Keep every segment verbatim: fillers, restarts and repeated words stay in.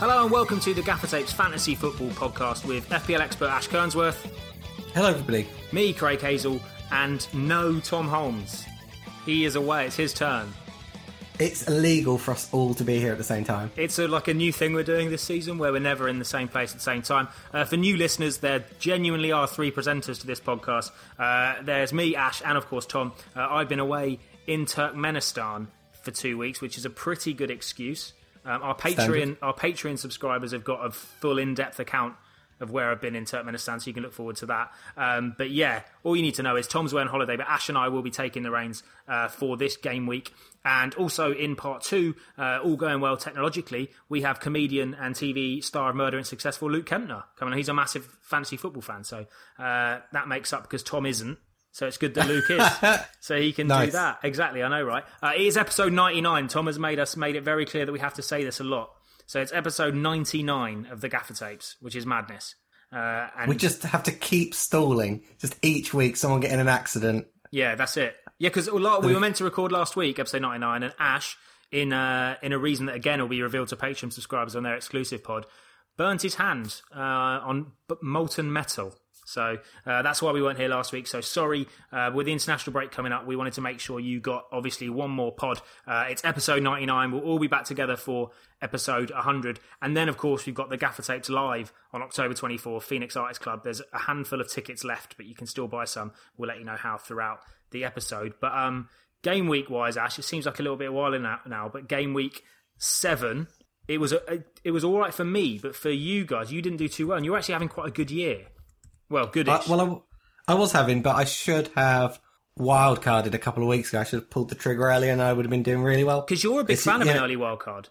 Hello and welcome to the Gaffer Tapes Fantasy Football Podcast with F P L expert Ash Kernsworth. Hello everybody. Me, Craig Hazel, and no Tom Holmes. He is away, it's his turn. It's illegal for us all to be here at the same time. It's a, like a new thing we're doing this season where we're never in the same place at the same time. Uh, for new listeners, there genuinely are three presenters to this podcast. Uh, there's me, Ash, and of course Tom. Uh, I've been away in Turkmenistan for two weeks, which is a pretty good excuse. Um, our Patreon, Standard. our Patreon subscribers have got a full in-depth account of where I've been in Turkmenistan, so you can look forward to that. Um, but yeah, all you need to know is Tom's away on holiday, but Ash and I will be taking the reins uh, for this game week. And also in part two, uh, all going well technologically, we have comedian and T V star of Murder and Successful Luke Kempner coming on. He's a massive fantasy football fan, so uh, that makes up because Tom isn't. So it's good that Luke is, so he can Nice. do that. Exactly, I know, right? Uh, it is episode ninety-nine. Tom has made us made it very clear that we have to say this a lot. So it's episode ninety-nine of the Gaffer Tapes, which is madness. Uh, and We just have to keep stalling. Just each week, someone get in an accident. yeah, that's it. Yeah, because we were meant to record last week, episode ninety-nine, and Ash, in uh, in a reason that again will be revealed to Patreon subscribers on their exclusive pod, burnt his hand uh, on b- molten metal. So uh, that's why we weren't here last week. So sorry, uh, with the international break coming up, we wanted to make sure you got obviously one more pod. Uh, it's episode ninety-nine. We'll all be back together for episode one hundred. And then, of course, we've got the Gaffer Tapes live on October twenty-fourth, Phoenix Artists Club. There's a handful of tickets left, but you can still buy some. We'll let you know how throughout the episode. But um, game week-wise, Ash, it seems like a little bit of a while in that now, but game week seven, it was, a, it was all right for me, but for you guys, you didn't do too well, and you were actually having quite a good year. Well, goodish. Uh, well, I, I was having, but I should have wildcarded a couple of weeks ago. I should have pulled the trigger earlier and I would have been doing really well. Because you're a big It's- fan of yeah. an early wild card.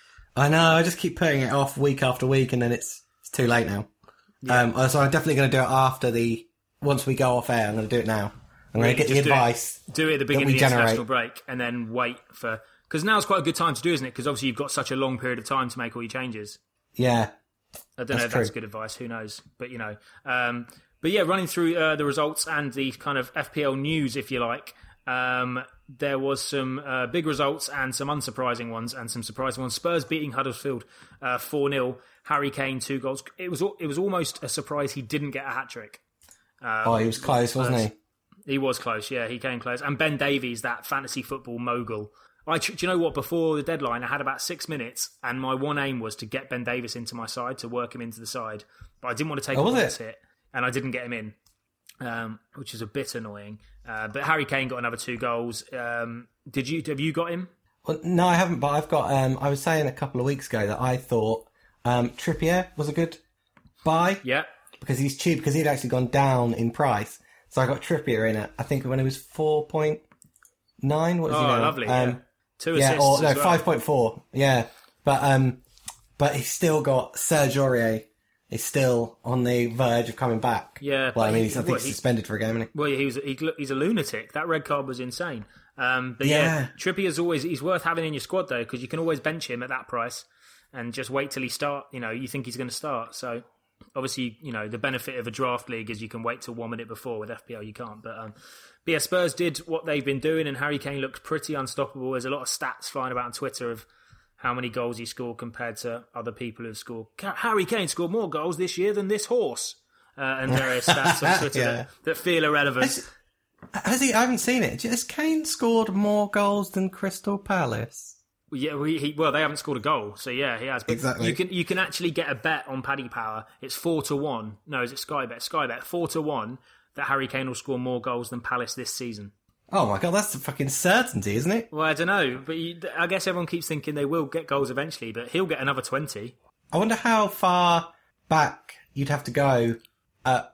I know, I just keep putting it off week after week and then it's it's too late now. Um, so I'm definitely going to do it after the... Once we go off air, I'm going to do it now. I'm going to get the Just do it- advice. Do it at the beginning we of the international generate. break and then wait for... Because now's quite a good time to do, isn't it? Because obviously you've got such a long period of time to make all your changes. Yeah. I don't know That's if that's true. good advice. Who knows? But, you know... Um, but yeah, running through uh, the results and the kind of F P L news, if you like, um, there was some uh, big results and some unsurprising ones and some surprising ones. Spurs beating Huddersfield uh, four nil. Harry Kane, two goals. It was it was almost a surprise he didn't get a hat-trick. Um, Oh, he was close, wasn't he? He was close, yeah, he came close. And Ben Davies, that fantasy football mogul. I, do you know what? Before the deadline, I had about six minutes, and my one aim was to get Ben Davies into my side, to work him into the side. But I didn't want to take Oh, a was points it? hit, and I didn't get him in, um, which is a bit annoying. Uh, but Harry Kane got another two goals. Um, did you? Have you got him? Well, no, I haven't, but I've got... Um, I was saying a couple of weeks ago that I thought um, Trippier was a good buy. Yeah. Because he's cheap, because he'd actually gone down in price. So I got Trippier in it, I think when it was four point nine. What is Oh, he now? lovely. Um, yeah. Two yeah, assists or no, as well. five point four. Yeah. But um, but he's still got Serge Aurier is still on the verge of coming back. Yeah, Well, I but mean, he- he's, I think what, he's he- suspended for a game, isn't he? Well, he was, he, he's a lunatic. That red card was insane. Um, but yeah, Yeah. Trippier's always, he's worth having in your squad though, because you can always bench him at that price and just wait till he start. You know, you think he's going to start. So obviously, you know, the benefit of a draft league is you can wait till one minute before. With F P L, you can't. But, um, but yeah, Spurs did what they've been doing, and Harry Kane looked pretty unstoppable. There's a lot of stats flying about on Twitter of how many goals he scored compared to other people who've scored. Harry Kane scored more goals this year than this horse. Uh, and various stats on Twitter Yeah. that, that feel irrelevant. Has, has he? I haven't seen it. Has Kane scored more goals than Crystal Palace? Yeah, we, he, well, they haven't scored a goal, so yeah, he has. But Exactly. You can you can actually get a bet on Paddy Power. It's four to one. No, is it Sky Bet? Sky Bet four to one that Harry Kane will score more goals than Palace this season. Oh my god, that's a fucking certainty, isn't it? Well, I don't know, but you, I guess everyone keeps thinking they will get goals eventually, but he'll get another twenty. I wonder how far back you'd have to go. Uh,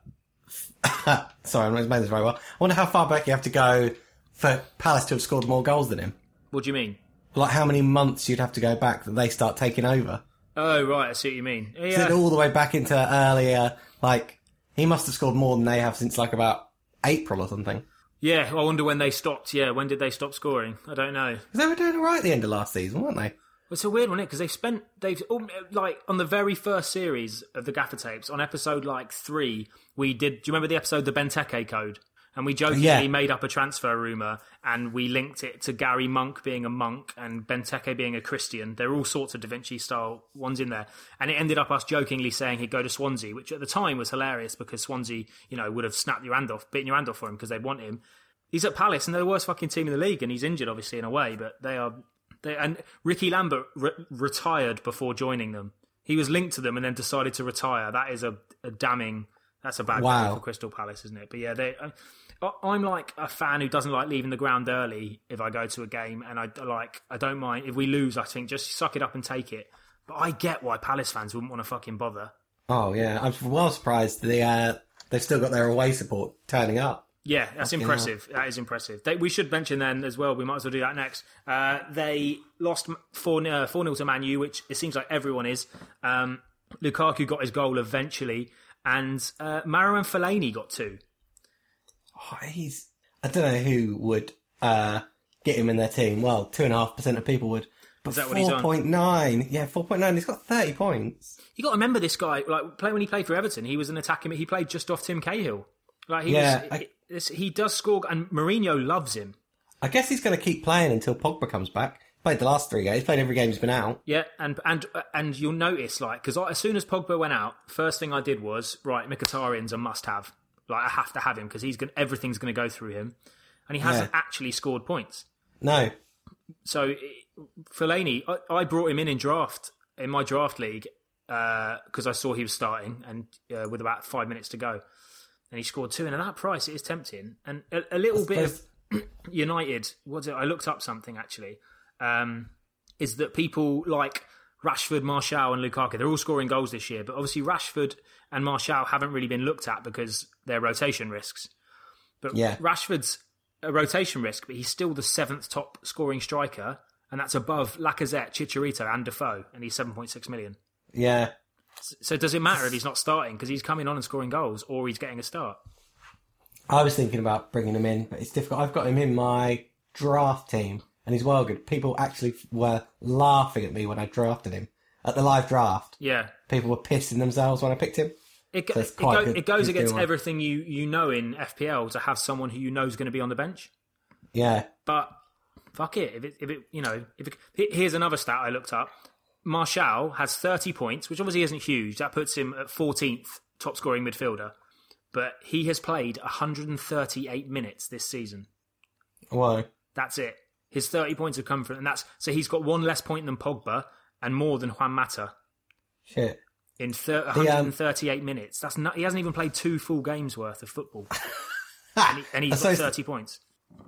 sorry, I'm not explaining this very well. I wonder how far back you have to go for Palace to have scored more goals than him. What do you mean? Like how many months you'd have to go back that they start taking over. Oh, right, I see what you mean. Is Yeah, it all the way back into earlier? Like he must have scored more than they have since like about April or something. yeah. I wonder when they stopped. Yeah, when did they stop scoring? I don't know. Because they were doing all right at the end of last season, weren't they? It's a weird one, isn't it? Because they've spent, they've, um, like, on the very first series of the Gaffer Tapes, on episode, like, three, we did, do you remember the episode, The Benteke Code? And we jokingly Yeah. made up a transfer rumour and we linked it to Gary Monk being a monk and Benteke being a Christian. There are all sorts of Da Vinci-style ones in there. And it ended up us jokingly saying he'd go to Swansea, which at the time was hilarious because Swansea, you know, would have snapped your hand off, bitten your hand off for him because they'd want him. He's at Palace and they're the worst fucking team in the league and he's injured, obviously, in a way, but they are... They, and Ricky Lambert re- retired before joining them. He was linked to them and then decided to retire. That is a, a damning... That's a bad Wow. goal for Crystal Palace, isn't it? But yeah, they... I, I'm like a fan who doesn't like leaving the ground early if I go to a game, and I like I don't mind if we lose. I think just suck it up and take it. But I get why Palace fans wouldn't want to fucking bother. Oh yeah, I'm well surprised they uh, they've still got their away support turning up. Yeah, that's Fucking impressive. hell. That is impressive. They, we should mention then as well. We might as well do that next. Uh, they lost four uh, four nil to Man U, which it seems like everyone is. Um, Lukaku got his goal eventually, and uh, Marouane Fellaini got two. Oh, he's. I don't know who would uh, get him in their team. Well, two and a half percent of people would. But Is that what he's on? four point nine, yeah, four point nine. He's got thirty points. You got to remember this guy. Like play when he played for Everton, he was an attacking. He played just off Tim Cahill. Like he Yeah, was, I- he, this- he does score, and Mourinho loves him. I guess he's going to keep playing until Pogba comes back. Played the last three games. Played every game he's been out. Yeah, and and and you'll notice, like, because as soon as Pogba went out, first thing I did was right. Mkhitaryan's a must-have. Like, I have to have him because he's going everything's going to go through him, and he hasn't Yeah. actually scored points. No. So Fellaini, I, I brought him in in draft in my draft league because I saw he was starting and uh, with about five minutes to go, and he scored two. And at that price, it is tempting. And a, a little bit of United. What's it? I looked up something actually. Um, is that people like Rashford, Martial, and Lukaku? They're all scoring goals this year, but obviously Rashford and Martial haven't really been looked at because they're rotation risks. But Yeah. Rashford's a rotation risk, but he's still the seventh top scoring striker, and that's above Lacazette, Chicharito, and Defoe, and he's seven point six million. Yeah. So does it matter if he's not starting because he's coming on and scoring goals, or he's getting a start? I was thinking about bringing him in, but it's difficult. I've got him in my draft team, and he's well good. People actually were laughing at me when I drafted him. At the live draft, Yeah. people were pissing themselves when I picked him. It, go- So it's it, quite go- good. it goes He's against doing well. everything you, you know in F P L to have someone who you know is going to be on the bench. Yeah. But fuck it, if it, if it you know, if it, he- here's another stat I looked up. Martial has thirty points, which obviously isn't huge. That puts him at fourteenth top scoring midfielder. But he has played one hundred thirty-eight minutes this season. Why? That's it. His thirty points have come from, and that's so he's got one less point than Pogba and more than Juan Mata Shit. in thir- one hundred thirty-eight minutes. That's not, he hasn't even played two full games worth of football, and, he, and he's So got it's- thirty points.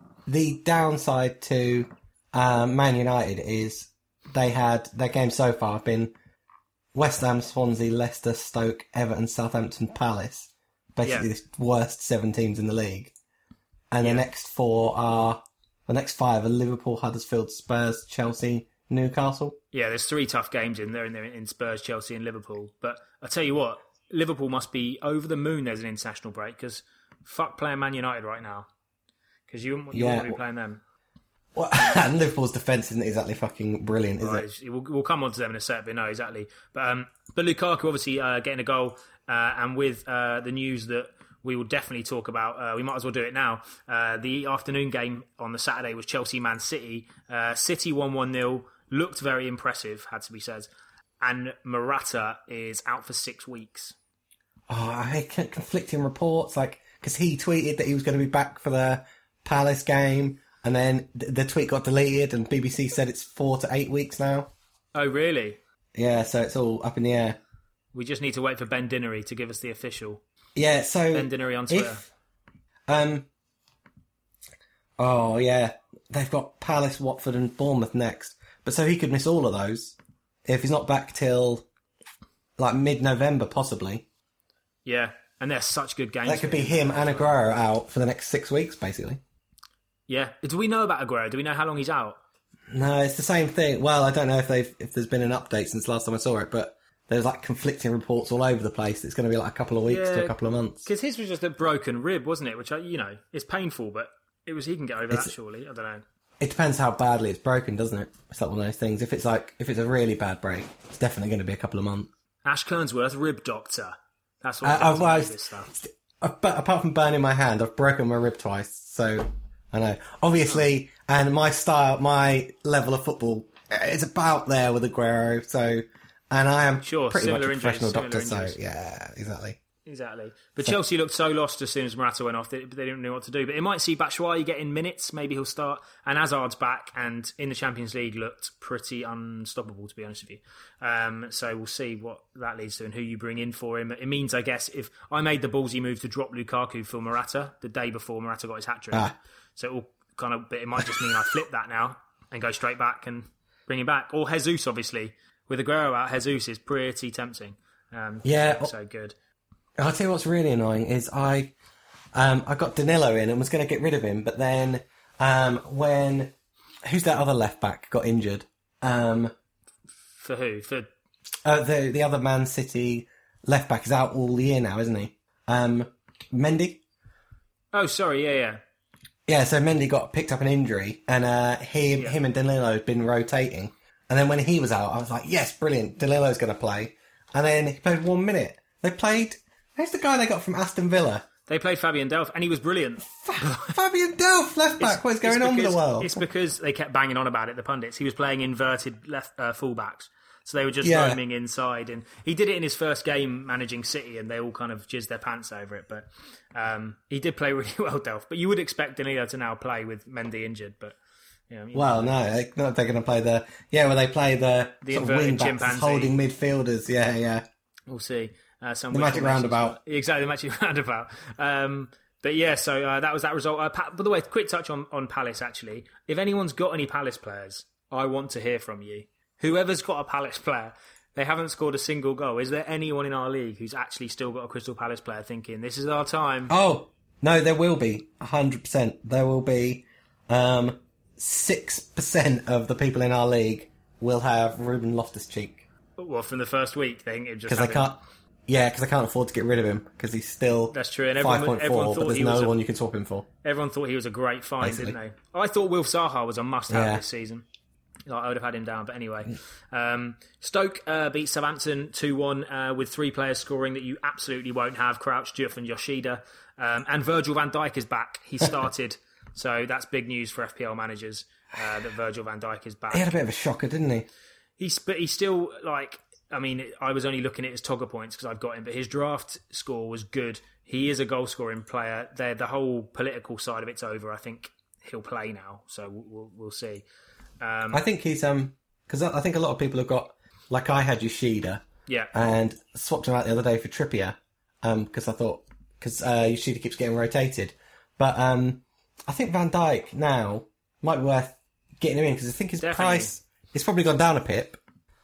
The downside to um, Man United is they had their games so far have been West Ham, Swansea, Leicester, Stoke, Everton, Southampton, Palace. Basically, Yeah. the worst seven teams in the league. And Yeah. the next four are the next five are Liverpool, Huddersfield, Spurs, Chelsea, Newcastle. Yeah, there's three tough games in there, in there in Spurs, Chelsea, and Liverpool. But I tell you what, Liverpool must be over the moon. There's an international break because fuck playing Man United right now because you, you Yeah. want to be playing them. Well, and Liverpool's defence isn't exactly fucking brilliant, is Right, it? We'll, we'll come on to them in a sec, but no, exactly. But um, but Lukaku obviously uh, getting a goal, uh, and with uh, the news that we will definitely talk about, uh, we might as well do it now. Uh, the afternoon game on the Saturday was Chelsea Man City. Uh, City won one nil, looked very impressive, had to be said. And Morata is out for six weeks. Oh, I hate conflicting reports, like, because he tweeted that he was going to be back for the Palace game, and then th- the tweet got deleted, and B B C said it's four to eight weeks now. Oh, really? Yeah, so it's all up in the air. We just need to wait for Ben Dinnery to give us the official. Yeah, so Ben Dinnery on Twitter. if, um, oh yeah, they've got Palace, Watford, and Bournemouth next, but so he could miss all of those if he's not back till like mid-November, possibly. Yeah, and they're such good games. That could be him and Aguero out for the next six weeks, basically. Yeah. Do we know about Aguero? Do we know how long he's out? No, it's the same thing. Well, I don't know if they've if there's been an update since last time I saw it, but there's like conflicting reports all over the place. It's going to be like a couple of weeks to Yeah, a couple of months. Because his was just a broken rib, wasn't it? Which, I, you know, is painful, but it was he can get over It's- that, surely. I don't know. It depends how badly it's broken, doesn't it? It's like one of those things. If it's like if it's a really bad break, it's definitely going to be a couple of months. Ash Kernsworth, rib doctor. That's what Uh, he does uh, well, with it's- this stuff. uh, but apart from burning my hand, I've broken my rib twice. So I know, obviously, and my style, my level of football is about there with Aguero. So, and I am sure, pretty much a injuries, professional doctor. injuries. So yeah, exactly. Exactly. But so, Chelsea looked so lost as soon as Morata went off. They, they didn't know what to do. But it might see Batshuayi getting minutes. Maybe he'll start. And Hazard's back and in the Champions League looked pretty unstoppable, to be honest with you. Um, so we'll see what that leads to and who you bring in for him. It means, I guess, if I made the ballsy move to drop Lukaku for Morata the day before Morata got his hat-trick. Ah. So it will kind of, but it might just mean I flip that now and go straight back and bring him back. Or Jesus, obviously. With Aguero out, Jesus is pretty tempting. Um, yeah. So good. I'll tell you what's really annoying is I um, I got Danilo in and was going to get rid of him, but then um, when... Who's that other left-back got injured? Um, For who? For uh, the the other Man City left-back is out all year now, isn't he? Um, Mendy? Oh, sorry, yeah, yeah. Yeah, so Mendy got picked up an injury, and uh, he, yeah. him and Danilo had been rotating. And then when he was out, I was like, yes, brilliant, Danilo's going to play. And then he played one minute. They played... Who's the guy they got from Aston Villa? They played Fabian Delph, and he was brilliant. Fabian Delph, left back. It's, what is going because, on with the world? It's because they kept banging on about it, the pundits. He was playing inverted left uh, fullbacks. So they were just yeah. roaming inside. And he did it in his first game managing City, and they all kind of jizzed their pants over it. But um, he did play really well, Delph. But you would expect Danilo to now play with Mendy injured. But you know, you Well, know. no, they, they're going to play the... Yeah, well, they play the, the sort of wing-backs holding midfielders. Yeah, yeah. We'll see. Uh, some the magic roundabout. Exactly, the magic roundabout. Um, but yeah, so uh, that was that result. Uh, pa- by the way, quick touch on, on Palace, actually. If anyone's got any Palace players, I want to hear from you. Whoever's got a Palace player, they haven't scored a single goal. Is there anyone in our league who's actually still got a Crystal Palace player thinking, this is our time? Oh, no, there will be. one hundred percent. There will be um, six percent of the people in our league will have Ruben Loftus-Cheek. Well, from the first week, they think it just... Because they can't... Yeah, because I can't afford to get rid of him because he's still That's true. And everyone, five point everyone four, thought but there's he no was a, one you can swap him for. Everyone thought he was a great find, Basically. didn't they? I thought Wilf Zaha was a must-have Yeah. this season. Like, I would have had him down, but anyway. Um, Stoke uh, beat Southampton two one uh, with three players scoring that you absolutely won't have. Crouch, Diouf and Yoshida. Um, and Virgil van Dijk is back. He started, so that's big news for F P L managers uh, that Virgil van Dijk is back. He had a bit of a shocker, didn't he? He's, but he's still, like... I mean, I was only looking at his Togger points because I've got him, but his draft score was good. He is a goal-scoring player. They're, the whole political side of it's over. I think he'll play now, so we'll, we'll see. Um, I think he's... um because I think a lot of people have got... Like, I had Yoshida. Yeah. And swapped him out the other day for Trippier. Um, because I thought... Because uh, Yoshida keeps getting rotated. But um, I think Van Dijk now might be worth getting him in because I think his Definitely. price... It's probably gone down a pip.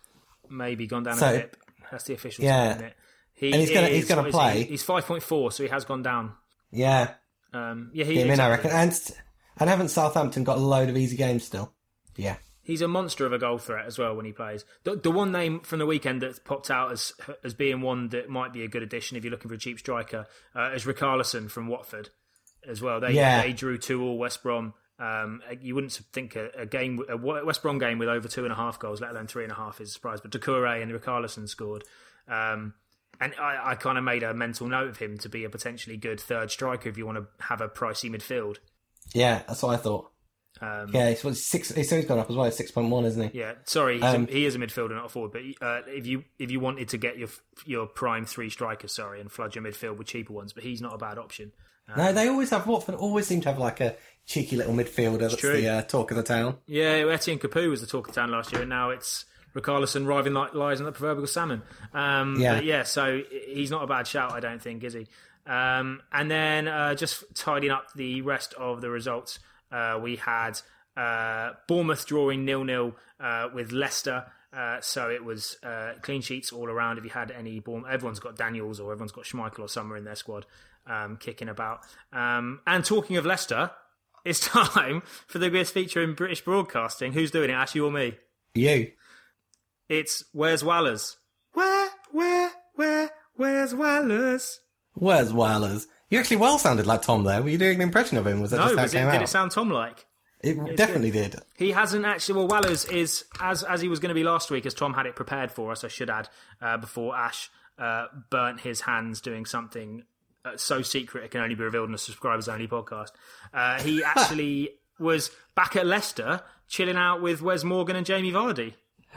Maybe gone down So, a bit. That's the official yeah. time, isn't it? He And he's gonna- is, he's gonna what is play. He? He's five point four, so he has gone down. Yeah. Um, yeah, he Get him in, I exactly. reckon. And, and haven't Southampton got a load of easy games still? Yeah. He's a monster of a goal threat as well when he plays. The, the one name from the weekend that popped out as as being one that might be a good addition if you're looking for a cheap striker uh, is Richarlison from Watford as well. They Yeah. they drew two all West Brom. Um, you wouldn't think a, a game, a West Brom game with over two and a half goals, let alone three and a half, is a surprise. But Doucouré and Richarlison scored. Um, and I, I kind of made a mental note of him to be a potentially good third striker if you want to have a pricey midfield. Yeah, that's what I thought. Um, Yeah, he's, what, six, he's he's gone up as well. Six point one, isn't he? Yeah, sorry, he's Um, a, he is a midfielder, not a forward. But uh, if you if you wanted to get your your prime three strikers, sorry, and flood your midfield with cheaper ones, but he's not a bad option. Um, No, they always have Watford. Always seem to have like a cheeky little midfielder. That's true. the uh, talk of the town. Yeah, Etienne Capoue was the talk of the town last year, and now it's Richarlison driving like lies on the proverbial salmon. Um, Yeah. but yeah, so he's not a bad shout, I don't think, is he? Um, and then uh, just tidying up the rest of the results, uh, we had uh, Bournemouth drawing nil-nil uh, with Leicester. Uh, so it was uh, clean sheets all around. If you had any Bournemouth, everyone's got Daniels or everyone's got Schmeichel or somewhere in their squad um, kicking about. Um, and talking of Leicester, it's time for the biggest feature in British broadcasting. Who's doing it, Ash, you or me? You. It's Where's Wallers? Where, where, where, where's Wallers? Where's Whalers? You actually well sounded like Tom there. Were you doing an impression of him? Was that No, just how was it it, came did out? it sound Tom-like? It definitely did. He hasn't actually... Well, Wallers is, as as he was going to be last week, as Tom had it prepared for us, I should add, uh, before Ash uh, burnt his hands doing something uh, so secret it can only be revealed on a subscribers-only podcast. Uh, he actually was back at Leicester, chilling out with Wes Morgan and Jamie Vardy.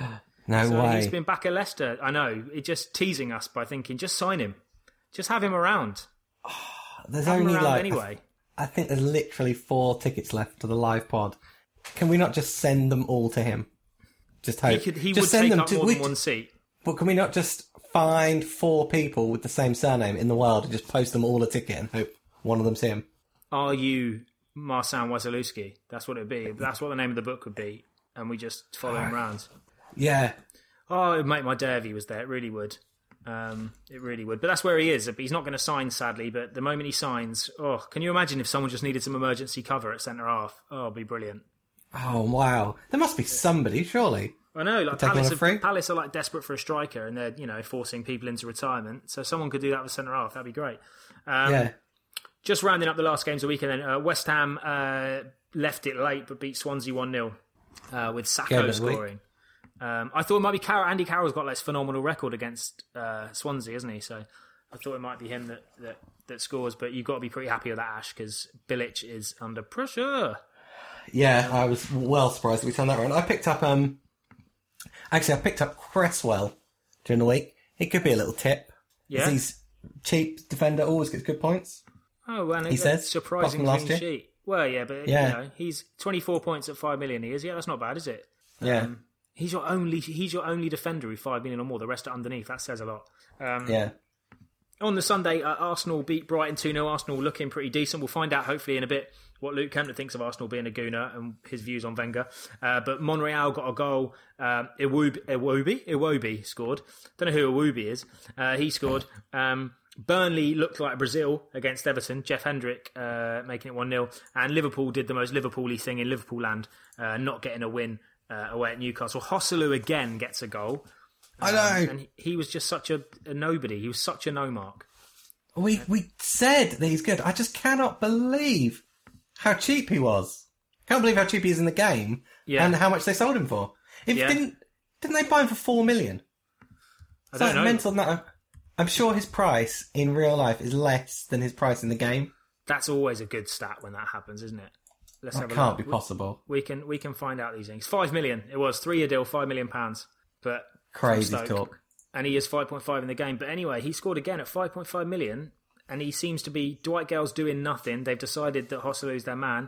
No so way. He's been back at Leicester. I know. It just teasing us by thinking, just sign him. Just have him around. There's have only him around like anyway. I, I think there's literally four tickets left to the live pod. Can we not just send them all to him? Just hope. He, could, he just would send take them up to, more we, than one seat. But can we not just find four people with the same surname in the world and just post them all a ticket and hope one of them's him? Are you Marcin Wasilewski? That's what it'd be. That's what the name of the book would be. And we just follow him around. Yeah. Oh, it would make my day if he was there. It really would. Um, it really would. But that's where he is. He's not going to sign, sadly. But the moment he signs, oh, can you imagine if someone just needed some emergency cover at centre half? Oh, it'd be brilliant. Oh, wow. There must be somebody, surely. I know, like Taking Palace, a free? are, Palace are like desperate for a striker, and they're, you know, forcing people into retirement. So someone could do that with centre half. That'd be great. Um, Yeah. Just rounding up the last games of the weekend, then uh, West Ham uh, left it late, but beat Swansea one nil uh, with Game Sacco of the week. scoring. Um, I thought it might be Carroll. Andy Carroll's got like this phenomenal record against uh, Swansea, hasn't he? So I thought it might be him that, that, that scores. But you've got to be pretty happy with that, Ash, because Bilic is under pressure. Yeah, I was well surprised that we turned that around. I picked up, um, actually, I picked up Cresswell during the week. It could be a little tip. Yeah. He's cheap defender, always gets good points. Oh, well, He says, surprising apart from clean last year. sheet. Well, yeah, but Yeah. you know, he's twenty-four points at five million. He is. Yeah, that's not bad, is it? Yeah. Um, he's your only. He's your only defender with five million or more. The rest are underneath. That says a lot. Um, Yeah. On the Sunday, uh, Arsenal beat Brighton two nil. Arsenal looking pretty decent. We'll find out hopefully in a bit what Luke Kempner thinks of Arsenal being a gooner and his views on Wenger. Uh, but Monreal got a goal. Um, Iwobi, Iwobi, Iwobi scored. Don't know who Iwobi is. Uh, he scored. Um, Burnley looked like Brazil against Everton. Jeff Hendrick uh, making it one nil. And Liverpool did the most Liverpool-y thing in Liverpool land, uh, not getting a win uh, away at Newcastle. Joselu again gets a goal. I know. Um, and he, he was just such a, a nobody. He was such a no-mark. We we said that he's good. I just cannot believe how cheap he was. Can't believe how cheap he is in the game Yeah. and how much they sold him for. If Yeah. didn't didn't they buy him for four million? I It's don't like know. mental amount. I'm sure his price in real life is less than his price in the game. That's always a good stat when that happens, isn't it? Let's That have a can't look. be possible. We can we can find out these things. Five million. It was three year deal, five million pounds. But Crazy from Stoke. talk. And he is five point five in the game. But anyway, he scored again at five point five million, and he seems to be Dwight Gale's doing nothing. They've decided that Joselu's their man,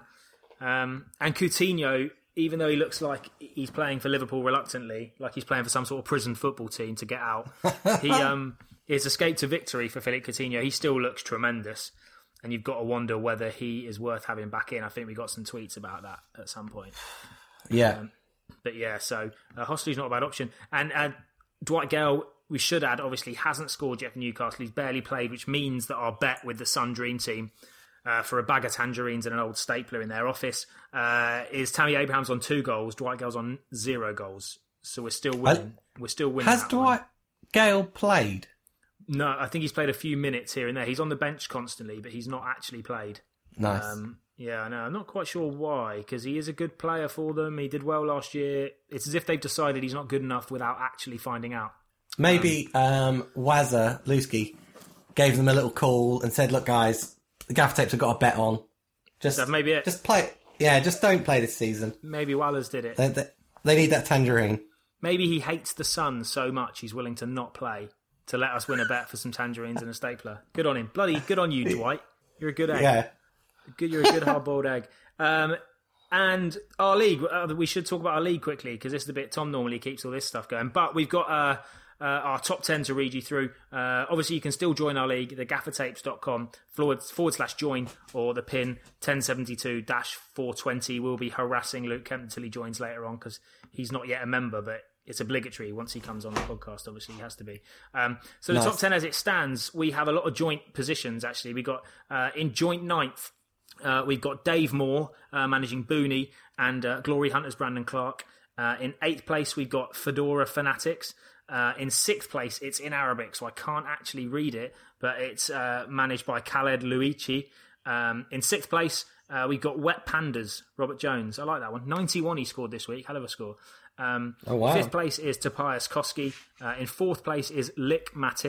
um, and Coutinho. Even though he looks like he's playing for Liverpool reluctantly, like he's playing for some sort of prison football team to get out, he um, his escape to victory for Philippe Coutinho. He still looks tremendous, and you've got to wonder whether he is worth having back in. I think we got some tweets about that at some point. Yeah. Um, but yeah, so uh, Hosley's not a bad option. And uh, Dwight Gale, we should add, obviously hasn't scored yet for Newcastle. He's barely played, which means that our bet with the Sun Dream Team uh, for a bag of tangerines and an old stapler in their office uh, is Tammy Abraham's on two goals, Dwight Gale's on zero goals. So we're still winning. we're still winning. Has that Dwight one. Gale played? No, I think he's played a few minutes here and there. He's on the bench constantly, but he's not actually played. Nice. Um, yeah, I know. I'm not quite sure why, because he is a good player for them. He did well last year. It's as if they've decided he's not good enough without actually finding out. Maybe um, Wazza Lusky gave them a little call and said, "Look, guys, the gaffer tapes have got a bet on. Just That may be it. Just play. Yeah, just don't play this season. Maybe Wallers did it. They, they, they need that tangerine." Maybe he hates the Sun so much he's willing to not play to let us win a bet for some tangerines and a stapler. Good on him. Bloody good on you, Dwight. You're a good egg. Yeah. Good, you're a good hard-boiled egg. Um, and our league, uh, we should talk about our league quickly because this is the bit Tom normally keeps all this stuff going. But we've got uh, uh, our top ten to read you through. Uh, obviously, you can still join our league, the gaffertapes dot com forward, forward slash join or the pin ten seventy-two four twenty. We'll be harassing Luke Kemp until he joins later on because he's not yet a member, but it's obligatory once he comes on the podcast. Obviously, he has to be. Um, so the Nice. top ten as it stands, we have a lot of joint positions, actually. We got uh, in joint ninth, uh, we've got Dave Moore uh, managing Booney and uh, Glory Hunters Brandon Clark. Uh, in eighth place, we've got Fedora Fanatics. Uh, in sixth place, it's in Arabic, so I can't actually read it, but it's uh, managed by Khaled Luichi. Um, in sixth place, uh, we've got Wet Pandas, Robert Jones. I like that one. ninety-one he scored this week. Hell of a score. Um, Oh, wow. Fifth place is Topias Koski. Uh, in fourth place is Lick Matip.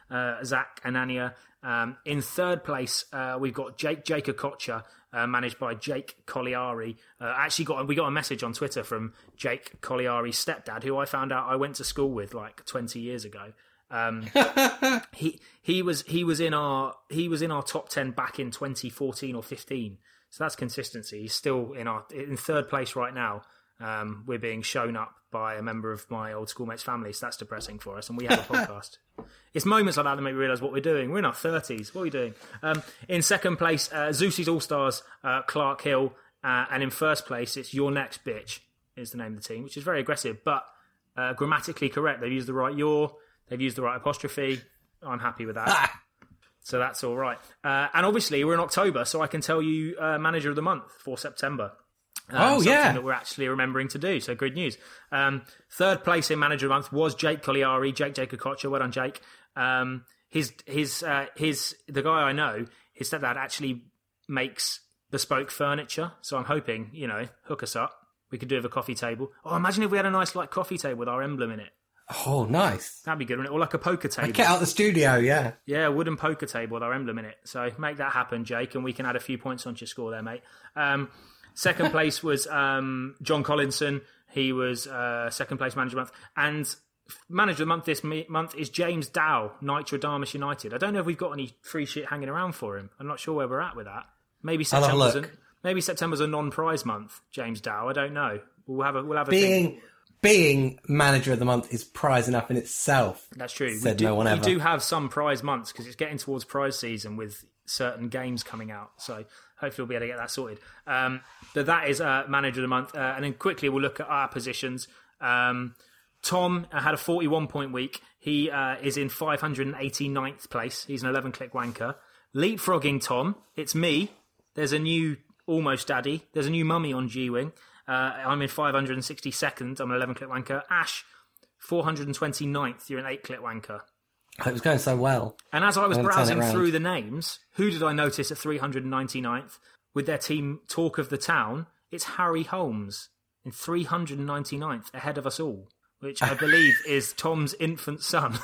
uh, Zach Anania. Um, in third place, uh, we've got Jake Jacob-Kocher, uh, managed by Jake Colliari. Uh, actually, got we got a message on Twitter from Jake Colliari's stepdad, who I found out I went to school with like twenty years ago. Um, he he was he was in our he was in our top ten back in twenty fourteen or fifteen. So that's consistency. He's still in our in third place right now. Um, we're being shown up by a member of my old schoolmate's family, so that's depressing for us. And we have a podcast. It's moments like that that make me realise what we're doing. We're in our thirties. What are we doing? Um, in second place, uh, Zeus's All Stars, uh, Clark Hill, uh, and in first place, it's Your Next Bitch is the name of the team, which is very aggressive, but uh, grammatically correct. They've used the right your, they've used the right apostrophe. I'm happy with that. Ah. So that's all right. Uh, and obviously, we're in October, so I can tell you uh, Manager of the Month for September. Um, oh, something yeah. that we're actually remembering to do. So good news. Um, third place in Manager of the Month was Jake Colliari, Jake Jacob-Kocher. Well done, Jake. Um, his, his, uh, his, the guy I know, his stepdad actually makes bespoke furniture. So I'm hoping, you know, hook us up. We could do with a coffee table. Oh, imagine if we had a nice like coffee table with our emblem in it. Oh, nice. That'd be good, wouldn't it? Or like a poker table. Get out the studio, yeah. Yeah, a wooden poker table with our emblem in it. So make that happen, Jake, and we can add a few points onto your score there, mate. Um, second place was um, John Collinson. He was uh, second place Manager of the Month. And Manager of the Month this month is James Dow, Nitrodamus United. I don't know if we've got any free shit hanging around for him. I'm not sure where we're at with that. Maybe September's, a, maybe September's a non-prize month, James Dow. I don't know. We'll have a, we'll have a Being... think. Being Manager of the Month is prize enough in itself. That's true. Said we do, no one ever. We do have some prize months because it's getting towards prize season with certain games coming out. So hopefully we'll be able to get that sorted. Um, but that is uh, Manager of the Month. Uh, and then quickly we'll look at our positions. Um, Tom uh, had a forty-one point week. He uh, is in five hundred eighty-ninth place. He's an eleven-click wanker. Leapfrogging Tom, it's me. There's a new Almost Daddy. There's a new mummy on G-Wing. Uh, I'm in five hundred sixty-second. I'm an eleven-click wanker. Ash, four hundred twenty-ninth. You're an eight-click wanker. It was going so well. And as I was browsing through the names, who did I notice at three hundred ninety-ninth with their team Talk of the Town? It's Harry Holmes in three hundred ninety-ninth, ahead of us all, which I believe is Tom's infant son.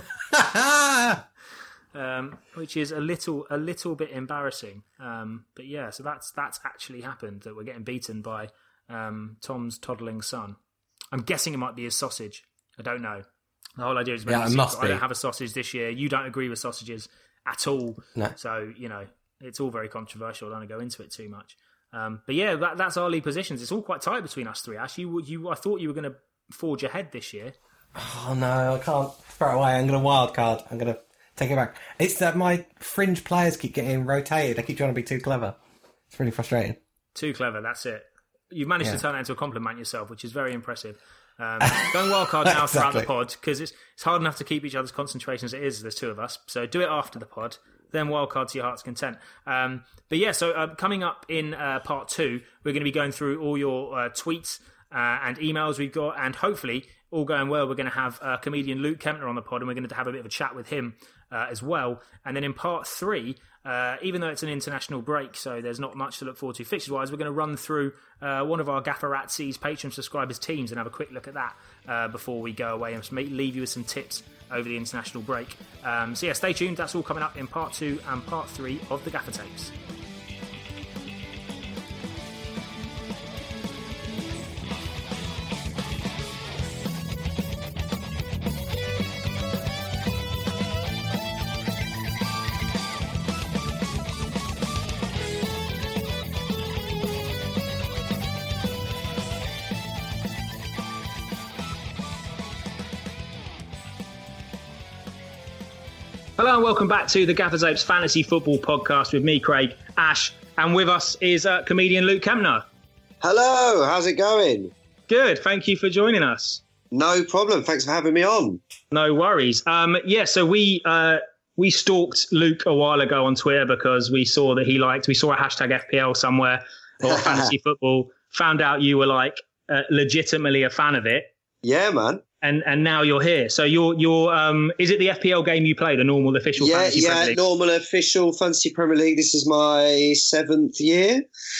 um, which is a little a little bit embarrassing. Um, but yeah, so that's that's actually happened, that we're getting beaten by Um, Tom's toddling son. I'm guessing it might be his sausage. I don't know. The whole idea is yeah, it must I don't have a sausage this year. You don't agree with sausages at all. No. So, you know, it's all very controversial. I don't want to go into it too much. Um, but yeah, that, that's our league positions. It's all quite tight between us three, Ash. You, you, I thought you were going to forge ahead this year. Oh no, I can't throw it away. I'm going to wild card. I'm going to take it back. It's that my fringe players keep getting rotated. I keep trying to be too clever. It's really frustrating. Too clever, that's it. You've managed yeah. to turn that into a compliment yourself, which is very impressive. Um, going wildcard now exactly. throughout the pod, because it's, it's hard enough to keep each other's concentration as it is. There's two of us. So do it after the pod, then wildcard to your heart's content. Um, but yeah, so uh, coming up in uh, part two, we're going to be going through all your uh, tweets uh, and emails we've got, and hopefully, all going well, we're going to have uh, comedian Luke Kempner on the pod, and we're going to have a bit of a chat with him uh, as well. And then in part three, uh, even though it's an international break, so there's not much to look forward to fixtures-wise, we're going to run through uh, one of our Gafferatzi's Patreon subscribers' teams and have a quick look at that uh, before we go away and leave you with some tips over the international break. Um, so yeah, stay tuned. That's all coming up in part two and part three of the Gaffer Tapes. Hello and welcome back to the Gaffer Tapes Fantasy Football Podcast with me, Craig, Ash, and with us is uh, comedian Luke Kempner. Hello, how's it going? Good, thank you for joining us. No problem, thanks for having me on. No worries. Um, yeah, so we uh, we stalked Luke a while ago on Twitter because we saw that he liked, we saw a hashtag F P L somewhere, or fantasy football, found out you were like uh, legitimately a fan of it. Yeah, man. and and now you're here. So you're you're um is it the F P L game you play, the normal official Yeah, fantasy Premier yeah, League? normal official fantasy Premier League. This is my seventh year,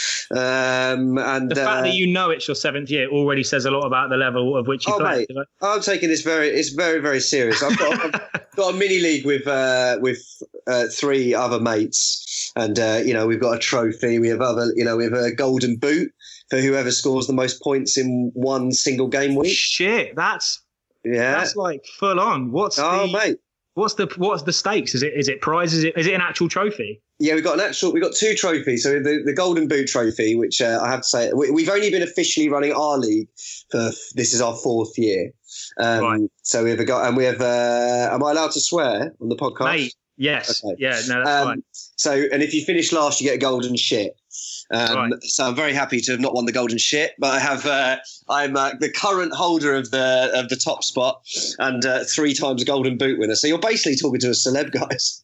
um, and The fact uh, that you know it's your seventh year already says a lot about the level of which you oh play. mate, I'm taking this very it's very very serious. I've got I've got a mini league with uh, with uh, three other mates, and uh, you know we've got a trophy. We have other you know we have a golden boot for whoever scores the most points in one single game week. Shit, that's Yeah, that's like full on. What's oh the mate. what's the what's the stakes? Is it is it prizes? Is it is it an actual trophy? Yeah, we've got an actual. We've got two trophies. So the, the Golden Boot Trophy, which uh, I have to say, we, we've only been officially running our league for this is our fourth year. Um, Right. So we've got, and we have. Uh, am I allowed to swear on the podcast? Mate, yes, Okay. yeah, no, that's Um, fine. So, and if you finish last, you get a golden shit. Um, Right. So I'm very happy to have not won the golden shit, but I have. Uh, I'm uh, the current holder of the of the top spot and uh, three times golden boot winner. So you're basically talking to a celeb, guys.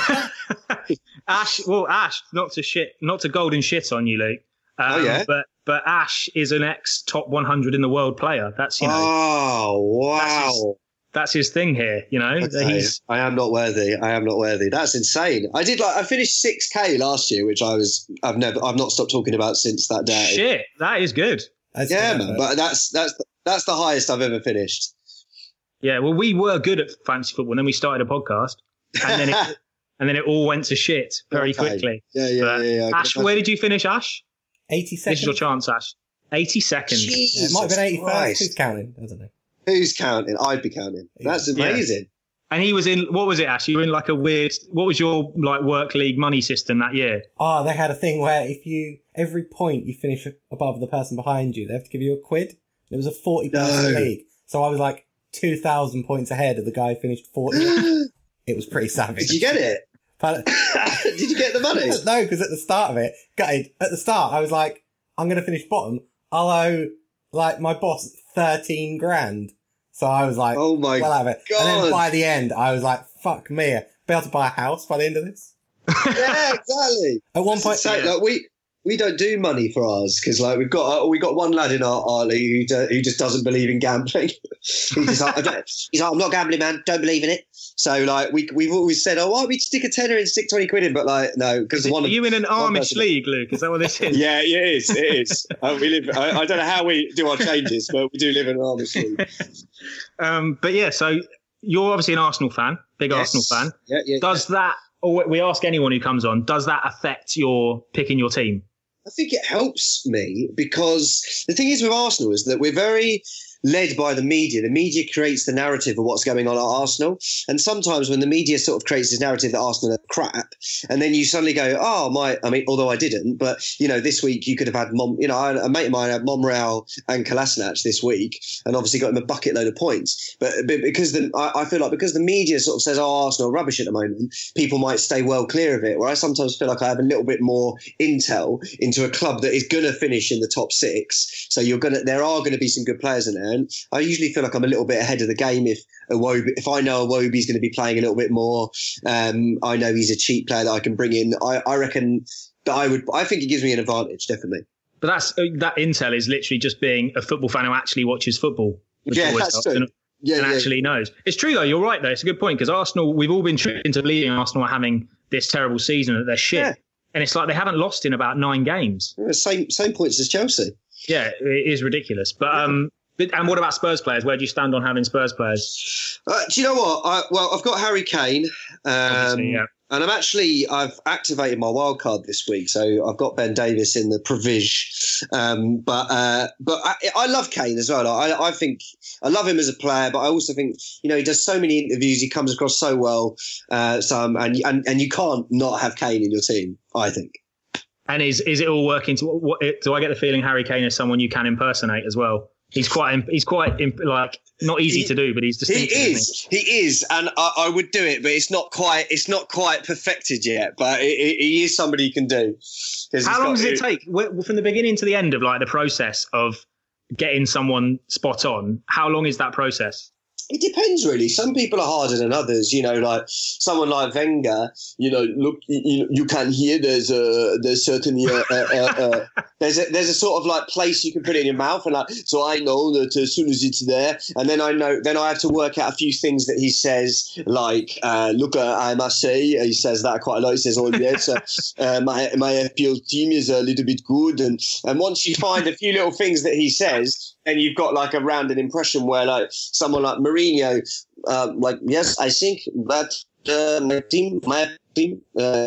Ash, well, Ash, not to shit, not to golden shit on you, Luke. Um, Oh, yeah? But but Ash is an ex top one hundred in the world player. That's you know Oh wow! that's his thing here. You know Okay. he's I am not worthy. I am not worthy. That's insane. I did like I finished six K last year, which I was I've never I've not stopped talking about since that day. shit. That is good. That's Yeah, good, man. But that's that's that's the highest I've ever finished. Yeah, well, we were good at fantasy football, and then we started a podcast, and then it and then it all went to shit very Okay. quickly. Yeah, yeah, But yeah. yeah. I can Ash, where did you finish, Ash? eighty This is your seconds. chance, Ash. Eighty seconds. Yeah, it Jesus might have been eighty-five. Christ. Who's counting? I don't know. Who's counting? I'd be counting. That's Yeah. amazing. And he was in, what was it, Ash? You were in like a weird, what was your like work league money system that year? Oh, they had a thing where if you, every point you finish above the person behind you, they have to give you a quid. It was a forty person No. league. So I was like two thousand points ahead of the guy who finished forty. It was pretty savage. Did you get it? But, Did you get the money? no, because at the start of it, gutted, at the start, I was like, I'm going to finish bottom. I'll owe, like, my boss thirteen grand. So I was like, Oh my well out of it. And God. then by the end, I was like, fuck me. I'll be able to buy a house by the end of this. Yeah, exactly. At one That's point, insane. yeah. Like, we we don't do money for ours because like we've got uh, we got one lad in our, our league who, do, who just doesn't believe in gambling. he's just like, I don't, he's like, I'm not gambling, man. Don't believe in it. So like we we've always said, oh, why don't we stick a tenner in, stick twenty quid in? But like no, because one Are of you in an one Amish person- league, Luke? Is that what this is? Yeah, it is. It is. uh, we live. I, I don't know how we do our changes, but we do live in an Amish league. Um, but yeah, so you're obviously an Arsenal fan, big Yes. Arsenal fan. Yeah, yeah. Does that, or we ask anyone who comes on, does that affect your picking your team? I think it helps me because the thing is with Arsenal is that we're very led by the media. The media creates the narrative of what's going on at Arsenal. And sometimes when the media sort of creates this narrative that Arsenal are crap, and then you suddenly go, oh, my, I mean, although I didn't, but, you know, this week you could have had, Mom, you know, I, a mate of mine had Monreal and Kolasinac this week and obviously got him a bucket load of points. But, but because the, I, I feel like because the media sort of says, oh, Arsenal are rubbish at the moment, people might stay well clear of it. Where I sometimes feel like I have a little bit more intel into a club that is going to finish in the top six. So you're going to, there are going to be some good players in there. And I usually feel like I'm a little bit ahead of the game if Iwobi, if I know Iwobi's going to be playing a little bit more. Um, I know he's a cheap player that I can bring in. I, I reckon that I would. I think it gives me an advantage, definitely. But that's that intel is literally just being a football fan who actually watches football. which Yeah, always that's helps, true. And, Yeah, and yeah. actually knows. It's true though. You're right though. It's a good point because Arsenal, we've all been tricked into believing Arsenal are having this terrible season that they're shit, Yeah. and it's like they haven't lost in about nine games. Same same points as Chelsea. Yeah, it is ridiculous. But um, but, and what about Spurs players? Where do you stand on having Spurs players? Uh, do you know what? I, well, I've got Harry Kane, um, Obviously, yeah. and I'm actually I've activated my wild card this week, so I've got Ben Davis in the provision. Um, but uh, but I, I love Kane as well. I, I think I love him as a player, but I also think you know he does so many interviews, he comes across so well. Uh, some and and and you can't not have Kane in your team. I think. And is is it all working? To what? Do I get the feeling Harry Kane is someone you can impersonate as well? He's quite he's quite like not easy He- to do, but he's He distinctive. isn't is, he is, and I, I would do it, but it's not quite, it's not quite perfected yet. But it, it, he is somebody you can do. 'Cause he's How long got- does it take Wh- from the beginning to the end of like the process of getting someone spot on? How long is that process? It depends, really. Some people are harder than others. You know, like someone like Wenger. You know, look, you, you can hear there's a there's certainly a, a, a, a There's a there's a sort of like place you can put it in your mouth, and like so I know that as soon as it's there, and then I know then I have to work out a few things that he says, like uh, look, uh, I must say, he says that quite a lot. He says, oh yes, uh, uh, my my F P L team is a little bit good, and and once you find a few little things that he says, then you've got like a rounded impression where like someone like Mourinho, uh, like yes, I think that uh, my team, my team. Uh,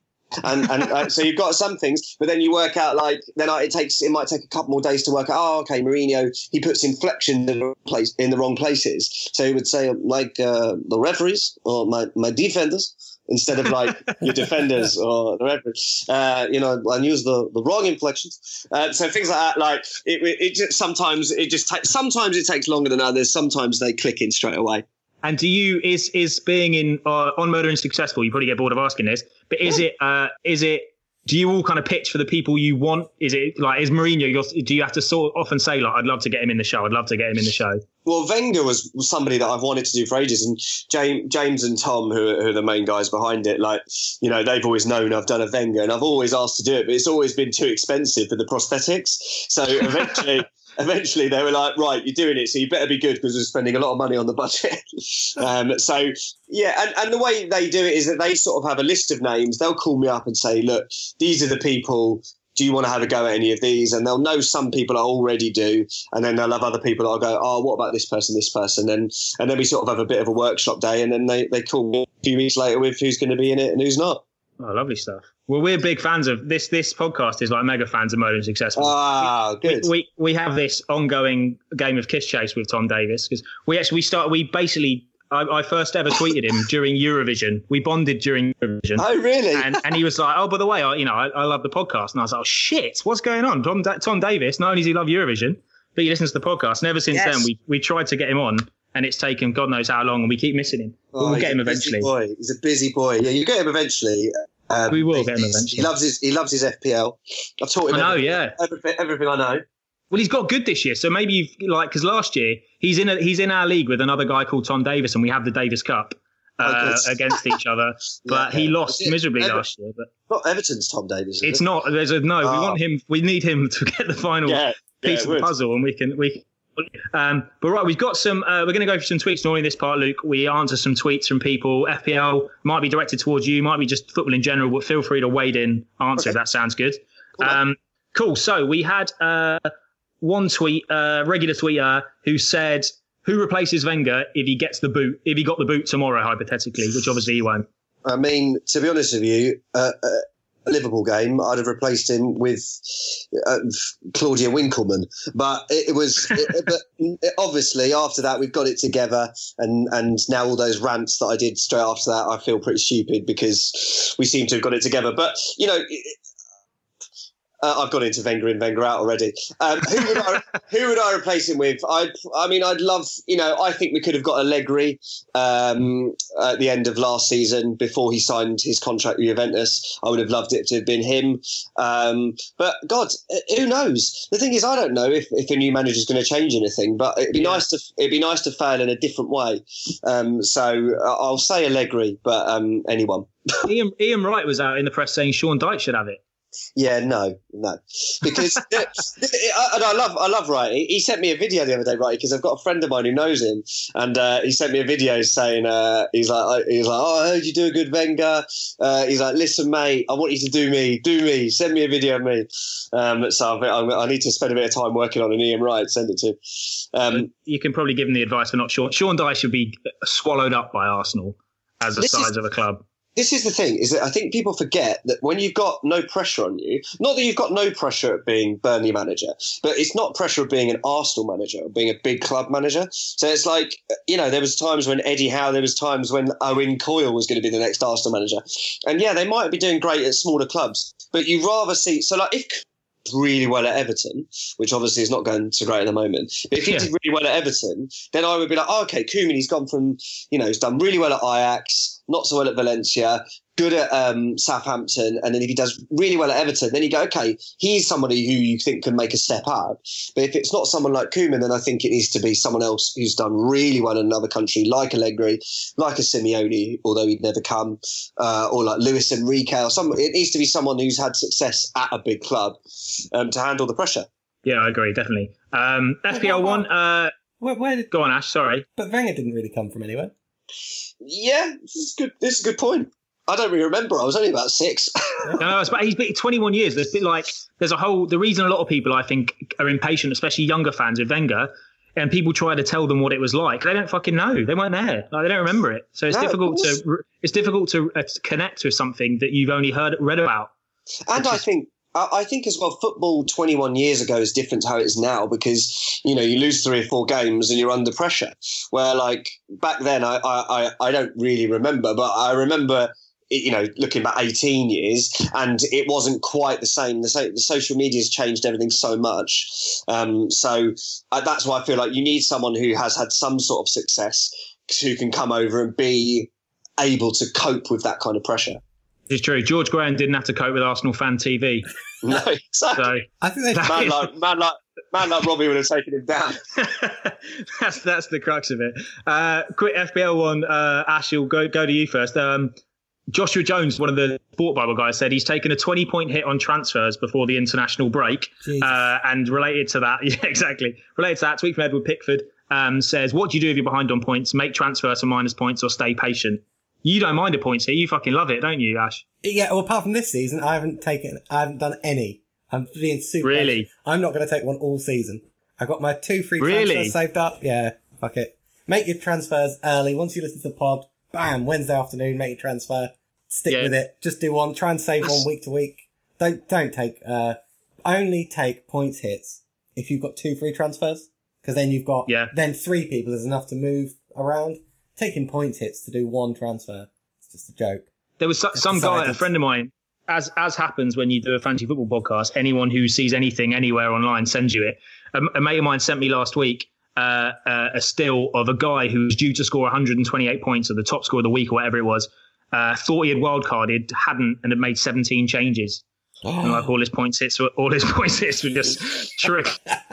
and and uh, so you've got some things, but then you work out like then it takes it might take a couple more days to work out. Oh, okay, Mourinho, he puts inflection in the wrong place in the wrong places. So he would say like uh, the referees or my my defenders instead of like your defenders or the referees. Uh, you know, and use the, the wrong inflections. Uh, so things like that. Like it, it just, sometimes it just takes sometimes it takes longer than others. Sometimes they click in straight away. And do you is is being in uh, on Murdering Successful? You probably get bored of asking this, but is yeah. it uh, is it? Do you all kind of pitch for the people you want? Is it like is Mourinho? You're, do you have to sort of often say like, I'd love to get him in the show. I'd love to get him in the show. Well, Wenger was somebody that I've wanted to do for ages, and James, James and Tom, who are, who are the main guys behind it, like you know, they've always known I've done a Wenger, and I've always asked to do it, but it's always been too expensive for the prosthetics. So eventually. Eventually, they were like, right, you're doing it, so you better be good because we're spending a lot of money on the budget. um, so, yeah, and, and the way they do it is that they sort of have a list of names. They'll call me up and say, look, these are the people. Do you want to have a go at any of these? And they'll know some people I already do. And then they'll have other people that'll go, oh, what about this person, this person? And and then we sort of have a bit of a workshop day. And then they, they call me a few weeks later with who's going to be in it and who's not. Oh, lovely stuff. Well, we're big fans of this. This podcast is like mega fans of Murdering Successful. Ah, good. We, we we have this ongoing game of kiss chase with Tom Davis because we actually we start. We basically I, I first ever tweeted him during Eurovision. We bonded during Eurovision. Oh, really? And and he was like, oh, by the way, I, you know, I, I love the podcast. And I was like, oh shit, what's going on? Tom Tom Davis. Not only does he love Eurovision, but he listens to the podcast. And ever since yes. then, we we tried to get him on. And it's taken God knows how long, and we keep missing him. But oh, we'll get him eventually. Boy. He's a busy boy. Yeah, you get him eventually. Um, we will get him eventually. He loves his he loves his F P L. I've taught him. I know, everything, yeah. Everything, everything I know. Well, he's got good this year, so maybe you've, like because last year he's in a, he's in our league with another guy called Tom Davis, and we have the Davis Cup uh, oh, against each other. But yeah, he lost miserably Ever- last year. But not Everton's Tom Davis. Is it's it? not. There's a no. Oh. We want him. We need him to get the final yeah, piece yeah, of the puzzle, and we can we. Um, but right, we've got some. Uh, we're going to go for some tweets. Normally, in this part, Luke, we answer some tweets from people. F P L might be directed towards you, might be just football in general. But feel free to wade in, answer. Okay. If that sounds good. Cool. Um, cool. So we had uh, one tweet, uh, regular tweeter, who said, "Who replaces Wenger if he gets the boot? If he got the boot tomorrow, hypothetically, which obviously he won't." I mean, to be honest with you. Uh, uh, Liverpool game, I'd have replaced him with uh, Claudia Winkleman. But it, it was, it, but it, obviously after that we've got it together, and and now all those rants that I did straight after that, I feel pretty stupid because we seem to have got it together. But you know. It, Uh, I've got into Wenger in, Wenger out already. Um, who would I who would I replace him with? I I mean, I'd love, you know, I think we could have got Allegri um, at the end of last season before he signed his contract with Juventus. I would have loved it to have been him. Um, but God, who knows? The thing is, I don't know if, if a new manager is going to change anything. But it'd be yeah. nice to it'd be nice to fail in a different way. Um, so I'll say Allegri, but um, anyone. Ian Ian Wright was out in the press saying Sean Dyche should have it. Yeah, no, no, because and I love, I love Wright. He sent me a video the other day, Wright, because I've got a friend of mine who knows him, and uh, he sent me a video saying, uh, he's like, he's like, oh, I heard you do a good Wenger. Uh, he's like, listen, mate, I want you to do me, do me, send me a video of me. Um, so I, I need to spend a bit of time working on an Ian Wright, send it to. Um, you can probably give him the advice for not Sean. Sean Dyche should be swallowed up by Arsenal as the size is- of a club. This is the thing, is that I think people forget that when you've got no pressure on you, not that you've got no pressure at being Burnley manager, but it's not pressure of being an Arsenal manager or being a big club manager. So it's like, you know, there was times when Eddie Howe, there was times when Owen Coyle was going to be the next Arsenal manager. And yeah, they might be doing great at smaller clubs, but you rather see, so like if really well at Everton, which obviously is not going so great at the moment. But if he yeah. did really well at Everton, then I would be like, oh, okay, Koeman, he's gone from, you know, he's done really well at Ajax. not so well at Valencia, good at um, Southampton, and then if he does really well at Everton, then you go, okay, he's somebody who you think can make a step up. But if it's not someone like Koeman, then I think it needs to be someone else who's done really well in another country, like Allegri, like a Simeone, although he'd never come, uh, or like Luis Enrique, or some. It needs to be someone who's had success at a big club um, to handle the pressure. Yeah, I agree, definitely. Um, F P L one, uh, Where, where did, go on, Ash, sorry. but Wenger didn't really come from anywhere. Yeah, this is good. This is a good point. I don't really remember. I was only about six. No, no, it's, he's been twenty-one years. There's been like, there's a whole, the reason a lot of people, I think, are impatient, especially younger fans of Wenger, and people try to tell them what it was like. They don't fucking know. They weren't there. Like, they don't remember it. So it's No, difficult of course. to, it's difficult to uh, connect with something that you've only heard, read about. And I think, I I think as well, football twenty-one years ago is different to how it is now because, you know, you lose three or four games and you're under pressure. Where like back then, I, I, I don't really remember, but I remember, you know, looking back eighteen years, and it wasn't quite the same. The, so, the social media has changed everything so much. Um, so uh, that's why I feel like you need someone who has had some sort of success who can come over and be able to cope with that kind of pressure. It's true. George Graham didn't have to cope with Arsenal fan T V. No, exactly. So I think they. man, like, man, like, man like Robbie would have taken him down. that's that's the crux of it. Uh, quick F P L one, uh, Ash, will go go to you first. Um, Joshua Jones, one of the Sport Bible guys, said he's taken a twenty point hit on transfers before the international break. Uh, and related to that, yeah, exactly. Related to that, tweet from Edward Pickford um, says, what do you do if you're behind on points? Make transfers for minus points or stay patient. You don't mind the points here. You fucking love it, don't you, Ash? Yeah, well, apart from this season, I haven't taken, I haven't done any. I'm being super. Really? patient. I'm not going to take one all season. I got my two free Really? transfers saved up. Yeah, fuck it. Make your transfers early. Once you listen to the pod, bam, Wednesday afternoon, make your transfer. Stick Yeah. with it. Just do one. Try and save one week to week. Don't don't take. Uh, only take points hits if you've got two free transfers, because then you've got Yeah. then three people is enough to move around. Taking points hits to do one transfer, it's just a joke. There was so, some guy, decided. a friend of mine, as as happens when you do a fantasy football podcast, anyone who sees anything anywhere online sends you it. A, a mate of mine sent me last week uh, uh, a still of a guy who was due to score one hundred twenty-eight points, or the top score of the week, or whatever it was. Uh, thought he had wildcarded, hadn't, and had made seventeen changes. And like all his points hits, were, all his points hits were just trick,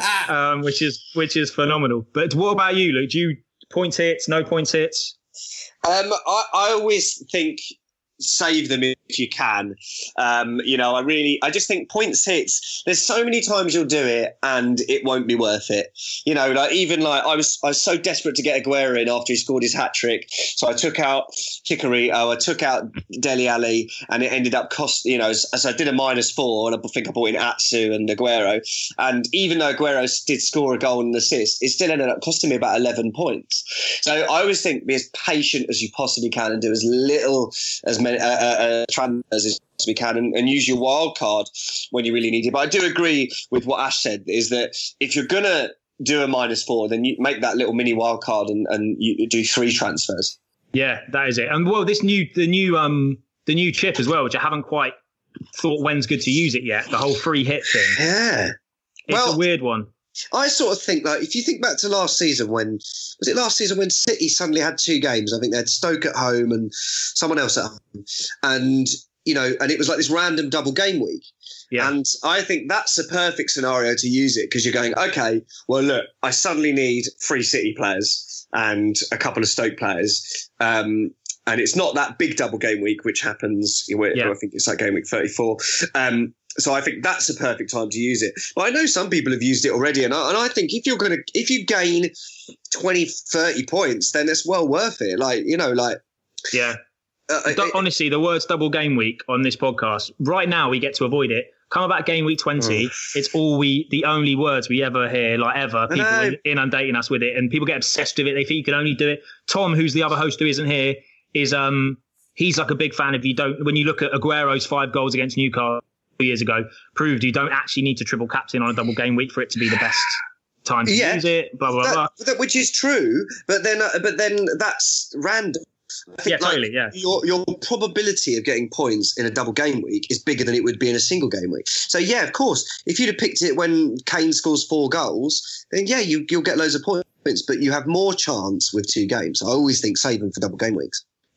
um, which is which is phenomenal. But what about you, Luke? Do you points hits, no points hits? Um, I, I always think save them if you can. Um, you know, I really, I just think points hits, there's so many times you'll do it and it won't be worth it. You know, like even like I was, I was so desperate to get Aguero in after he scored his hat trick. So I took out Hickory, oh, I took out Dele Alli, and it ended up cost, you know, so I did a minus four and I think I bought in Atsu and Aguero. And even though Aguero did score a goal and an assist, it still ended up costing me about eleven points. So I always think be as patient as you possibly can and do as little as many Uh, uh, transfers as we can, and, and use your wild card when you really need it. But I do agree with what Ash said, is that if you're gonna do a minus four, then you make that little mini wild card and, and you do three transfers. Yeah, that is it. And well, this new the new um the new chip as well, which I haven't quite thought when's good to use it yet. The whole free hit thing. Yeah, It's well, a weird one. I sort of think that if you think back to last season, when was it last season when City suddenly had two games? I think they had Stoke at home and someone else at home, and you know, and it was like this random double game week. Yeah. And I think that's a perfect scenario to use it, because you're going, okay, well, look, I suddenly need three City players and a couple of Stoke players. Um, and it's not that big double game week, which happens, you know, Yeah. I think it's like game week thirty-four. Um, so I think that's a perfect time to use it. But I know some people have used it already. And I, and I think if you're going to, if you gain twenty, thirty points, then it's well worth it. Like, you know, like, Yeah. uh, Du- it- Honestly, the words double game week on this podcast, right now we get to avoid it. Come about game week twenty, it's all we, the only words we ever hear, like ever, people know. inundating us with it, and people get obsessed with it. They think you can only do it. Tom, who's the other host who isn't here, is um he's like a big fan of you don't, when you look at Aguero's five goals against Newcastle years ago, proved you don't actually need to triple captain on a double game week for it to be the best time to Yeah. use it, blah, blah, that, blah. that- which is true, but then, uh, but then that's random. I Yeah, think, like, totally, yeah. Your your probability of getting points in a double game week is bigger than it would be in a single game week. So yeah, of course, if you'd have picked it when Kane scores four goals, then yeah, you you'll get loads of points, but you have more chance with two games. I always think save them for double game weeks.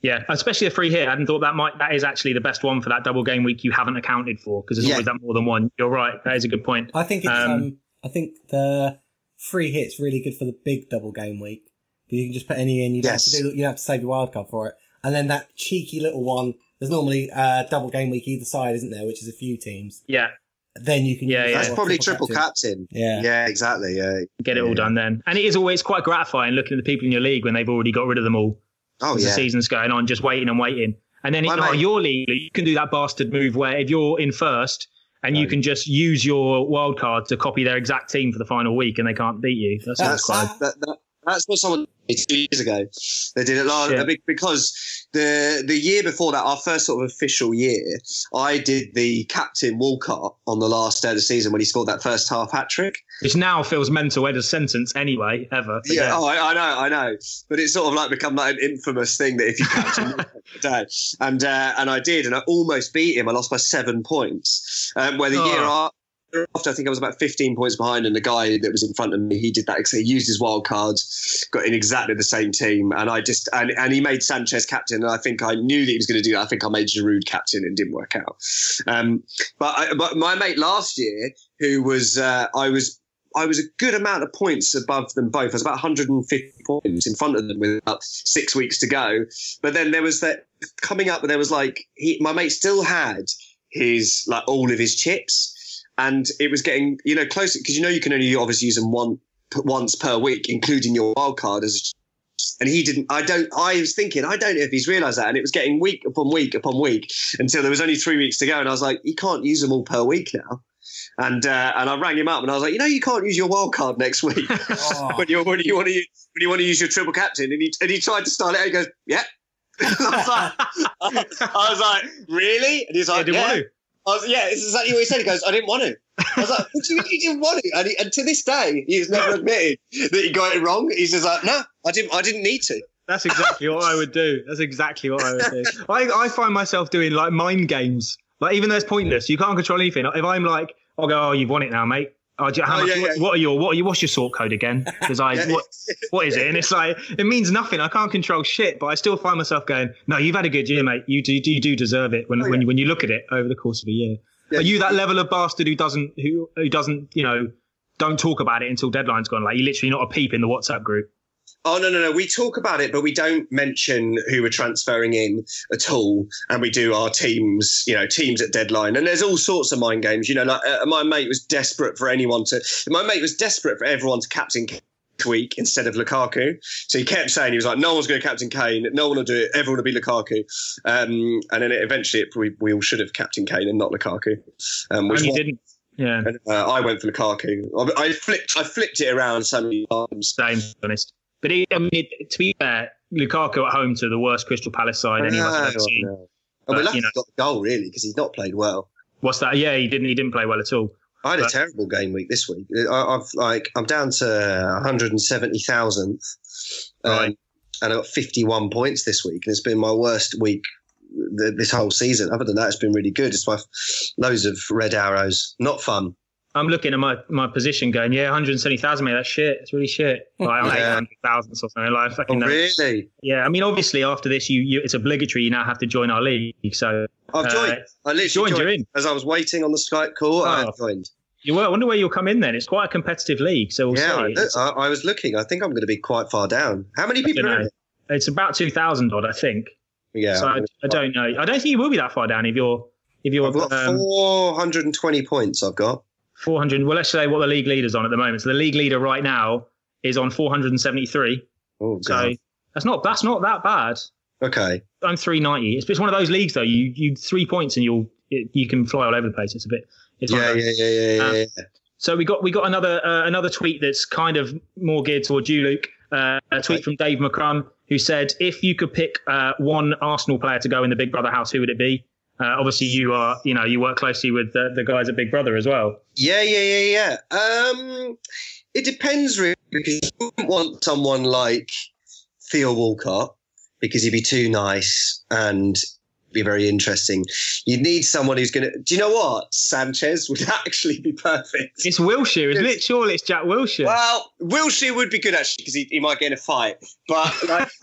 Yeah, especially a free hit. I hadn't thought that might that is actually the best one for that double game week you haven't accounted for, because there's Yeah. always that more than one. You're right. That is a good point. I think it's Um, um, I think the free hit's really good for the big double game week. You can just put any in. You don't Yes. have to do. You don't have to save your wild card for it. And then that cheeky little one. There's normally a double game week either side, isn't there? Which is a few teams. Yeah, Then you can. Yeah, use yeah. That's your probably triple captain. Yeah. Yeah, exactly. Yeah. get it all Yeah. done then. And it is always quite gratifying looking at the people in your league when they've already got rid of them all. Oh, as yeah. the season's going on, just waiting and waiting. And then My in oh, mate- your league, you can do that bastard move where if you're in first and you Right. can just use your wild card to copy their exact team for the final week and they can't beat you. That's, That's, quite. that, that, that's what someone did two years ago. They did it last Yeah. because the the year before that, our first sort of official year, I did the captain Walcott on the last day of the season when he scored that first half hat trick. Which now feels mental as a sentence anyway, ever. But Yeah, yeah. oh, I, I know, I know, but it's sort of like become like an infamous thing that if you captain Walcott today, and uh, and I did, and I almost beat him. I lost by seven points. Um, where the Oh. year after. After I think I was about fifteen points behind, and the guy that was in front of me, he did that. He used his wild cards, got in exactly the same team, and I just and, and he made Sanchez captain. And I think I knew that he was going to do that. I think I made Giroud captain, and it didn't work out. Um, but I, but my mate last year, who was uh, I was I was a good amount of points above them both. I was about one hundred fifty points in front of them with about six weeks to go. But then there was that coming up, there was like he, my mate still had his like all of his chips. And it was getting, you know, closer because you know you can only obviously use them one once per week, including your wild card. As and he didn't. I don't. I was thinking. I don't know if he's realised that. And it was getting week upon week upon week until there was only three weeks to go. And I was like, you can't use them all per week now. And uh, and I rang him up and I was like, you know, you can't use your wild card next week Oh. when you when you want to use, when you want to use your triple captain. And he and he tried to start it. And he goes, yeah. I was like, I was like, really? And he's Yeah, like, didn't yeah. want to. I was, yeah, it's exactly what he said. He goes, I didn't want to. I was like, what do you mean you didn't want to? And, he, and to this day, he's never admitted that he got it wrong. He's just like, no, I didn't. I didn't need to. That's exactly what I would do. That's exactly what I would do. I, I find myself doing like mind games. Like even though it's pointless, you can't control anything. If I'm like, I'll go, oh, you've won it now, mate. Oh, do you, how Oh, much, yeah, what, yeah. what are your what are you? What's your sort code again? Because I Yeah. what, what is it? And it's like it means nothing. I can't control shit, but I still find myself going, no, you've had a good year, mate. You do you do deserve it when Oh, when yeah. you when you look at it over the course of a year. Yeah. Are you that level of bastard who doesn't who who doesn't you know don't talk about it until deadline's gone? Like you literally not a peep in the WhatsApp group. Oh, no, no, no. We talk about it, but we don't mention who we're transferring in at all. And we do our teams, you know, teams at deadline. And there's all sorts of mind games. You know, like uh, my mate was desperate for anyone to, my mate was desperate for everyone to captain this week instead of Lukaku. So he kept saying, he was like, no one's going to captain Kane. No one will do it. Everyone will be Lukaku. Um, and then it, eventually it, we, we all should have captain Kane and not Lukaku. Um, which And you was- didn't. Yeah, and, uh, I went for Lukaku. I, I flipped, I flipped it around so many times. same, to be honest. But it, I mean, it, to be fair, Lukaku at home to the worst Crystal Palace side any of us have ever No, seen. no. And But, we're lucky you know. he got the goal, really, because he's not played well. What's that? Yeah, he didn't. He didn't play well at all. I had But- a terrible game week this week. I, I've like I'm down to one hundred seventy thousandth, um, Right. and I got fifty-one points this week, and it's been my worst week th- this whole season. Other than that, it's been really good. It's my loads of red arrows. Not fun. I'm looking at my, my position, going, yeah, one hundred seventy thousand, mate. That's shit. It's really shit. Like, I'm Yeah. eight hundred thousand or something. Like, Oh, fucking no. really? Yeah, I mean, obviously, after this, you, you it's obligatory. You now have to join our league. So I've uh, joined. I literally joined, joined. you're in. As I was waiting on the Skype call, I Oh. have joined. you were, I wonder where you'll come in then. It's quite a competitive league. So we'll Yeah, I, see. It's, I, I was looking. I think I'm going to be quite far down. How many people don't are in know. it? it's about two thousand odd, I think. Yeah, so I, I don't know. I don't think you will be that far down if you're if you're I've got um, four hundred twenty points. I've got. four hundred. Well, let's say what the league leader's on at the moment. So the league leader right now is on four hundred seventy-three. Oh, So God. that's not that's not that bad. Okay. I'm three ninety. It's, it's one of those leagues though. You you three points and you'll it, you can fly all over the place. It's a bit. It's one of Yeah, those. yeah, yeah, yeah, Um, yeah, yeah. So we got we got another uh, another tweet that's kind of more geared towards you, Luke. Uh, a tweet Okay. from Dave McCrum who said, "If you could pick uh, one Arsenal player to go in the Big Brother house, who would it be?" Uh, obviously, you are you know you work closely with the, the guys at Big Brother as well. Yeah, yeah, yeah, yeah. Um, it depends really, because you wouldn't want someone like Theo Walcott because he'd be too nice and be very interesting. You'd need someone who's going to. Do you know what? Sanchez would actually be perfect. It's Wilshere, isn't it? Surely it's Jack Wilshere. Well, Wilshere would be good actually because he, he might get in a fight. But like,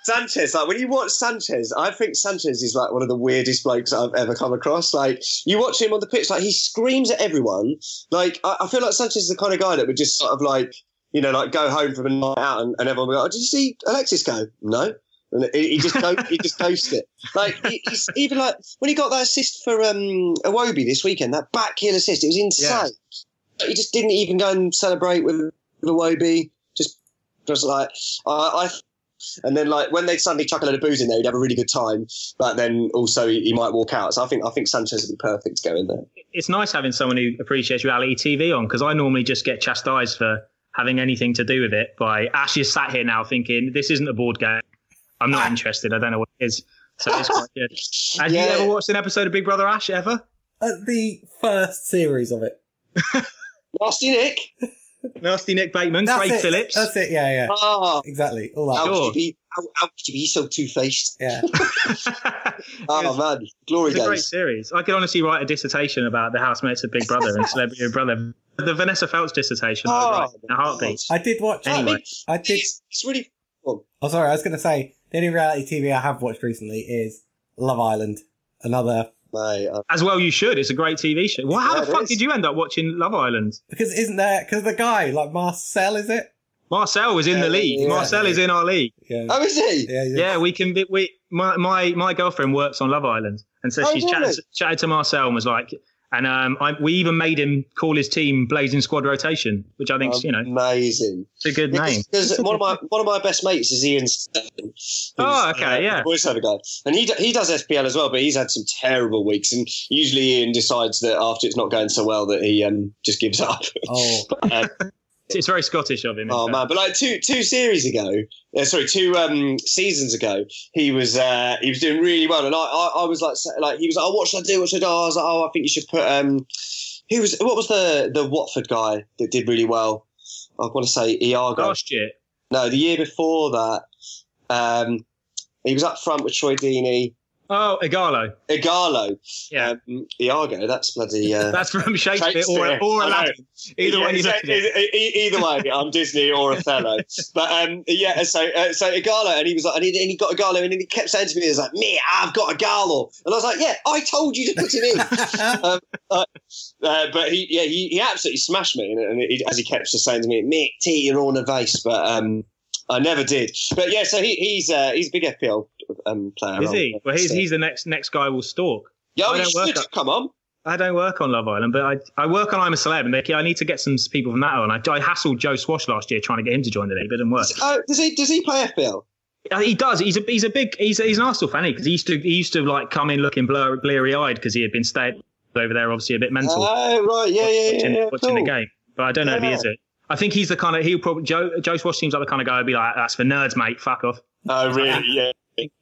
Sanchez, like when you watch Sanchez, I think Sanchez is like one of the weirdest blokes I've ever come across. Like you watch him on the pitch, like he screams at everyone. Like I, I feel like Sanchez is the kind of guy that would just sort of like, you know, like go home from a night out and, and everyone would go, oh, did you see Alexis go? No. And he, he just go, he just ghosted it. Like he, he's even like when he got that assist for um, Iwobi this weekend, that back heel assist, it was insane. Yeah. He just didn't even go and celebrate with, with Iwobi. Just, just like I. I And then, like when they suddenly chuck a load of booze in there, he'd have a really good time. But then also he, he might walk out. So I think I think Sanchez would be perfect to go in there. It's nice having someone who appreciates reality T V on, because I normally just get chastised for having anything to do with it. By Ash is sat here now thinking this isn't a board game. I'm not interested. I don't know what it is. So it's quite good. Have yeah. you ever watched an episode of Big Brother Ash ever? Uh, the first series of it. Nasty Nick. Nasty Nick Bateman, That's Craig it. Phillips. That's it, yeah, yeah. Oh, exactly. All that. How, sure. could you be, how, how could you be so two-faced? Yeah. Oh, was, man. Glory it's days. a great series. I could honestly write a dissertation about the housemates of Big Brother and Celebrity Big Brother. The Vanessa Feltz dissertation. Oh, I would write in a heartbeat. I did watch. Anyway. I did. It's, it's really fun. Oh, sorry. I was going to say the only reality T V I have watched recently is Love Island. Another. Mate, uh, As well, you should. It's a great T V show. Well, how yeah, the fuck is. did you end up watching Love Island? Because isn't there? Because the guy like Marcel, is it? Marcel was in Yeah, the league. yeah, Marcel yeah. is in our league. Yeah. Oh, is he? Yeah. Yeah. Yeah, we can. Be, we my, my my girlfriend works on Love Island, and so Oh, she's really? chatted, chatted to Marcel and was like, and um, I, we even made him call his team Blazing Squad Rotation, which I think you know, Amazing. it's a good name. Because one of my one of my best mates is Ian Stone. who's, Oh, okay, uh, yeah. voiceover guy, and he d- he does F P L as well, but he's had some terrible weeks, and usually Ian decides that after it's not going so well that he um just gives up. Oh. Um, It's very Scottish of him. in Oh fact. man! But like two two series ago, uh, sorry, two um, seasons ago, he was uh, he was doing really well, and I, I, I was like, like he was like, oh, what should I do? What should I do? I was like, oh, I think you should put um, who was what was the the Watford guy that did really well? I want to say Iago. Last year. No, the year before that, um, he was up front with Troy Deeney. Oh, Igalo. Igalo. Yeah. Um, Iago, that's bloody... Uh, That's from Shakespeare, Shakespeare. or, or I know. Aladdin. Either yeah, way you look at it. e- e- Either way, I'm Disney or Othello. But um, yeah, so uh, so Igalo, and he was like, and he, and he got Igalo, and then he kept saying to me, he was like, "Me, I've got Igalo," and I was like, "Yeah, I told you to put him in." um, uh, uh, but he, yeah, he, he absolutely smashed me, and, and he, as he kept just saying to me, "Me, T, you're on a vase," but um, I never did. But yeah, so he, he's uh, he's a big F P L um, player. Is he? on- Well, he's so- he's the next next guy we'll stalk. Yeah, I he don't work should. up- Come on. I don't work on Love Island, but I I work on I'm a Celeb, and they, I need to get some people from that on. I, I hassled Joe Swash last year trying to get him to join the league, but it didn't work. Oh, does he? Does he play F P L? Uh, He does. He's a he's a big he's he's an Arsenal fan because he used to he used to like come in looking blur, bleary eyed because he had been staying over there, obviously a bit mental Oh, right. Yeah, yeah, yeah. watching, yeah, watching cool. the game. But I don't know if he Yeah. is it. I think he's the kind of he'll probably Joe Joe Swash seems like the kind of guy who'd be like, that's for nerds, mate. Fuck off. Oh, really? Yeah.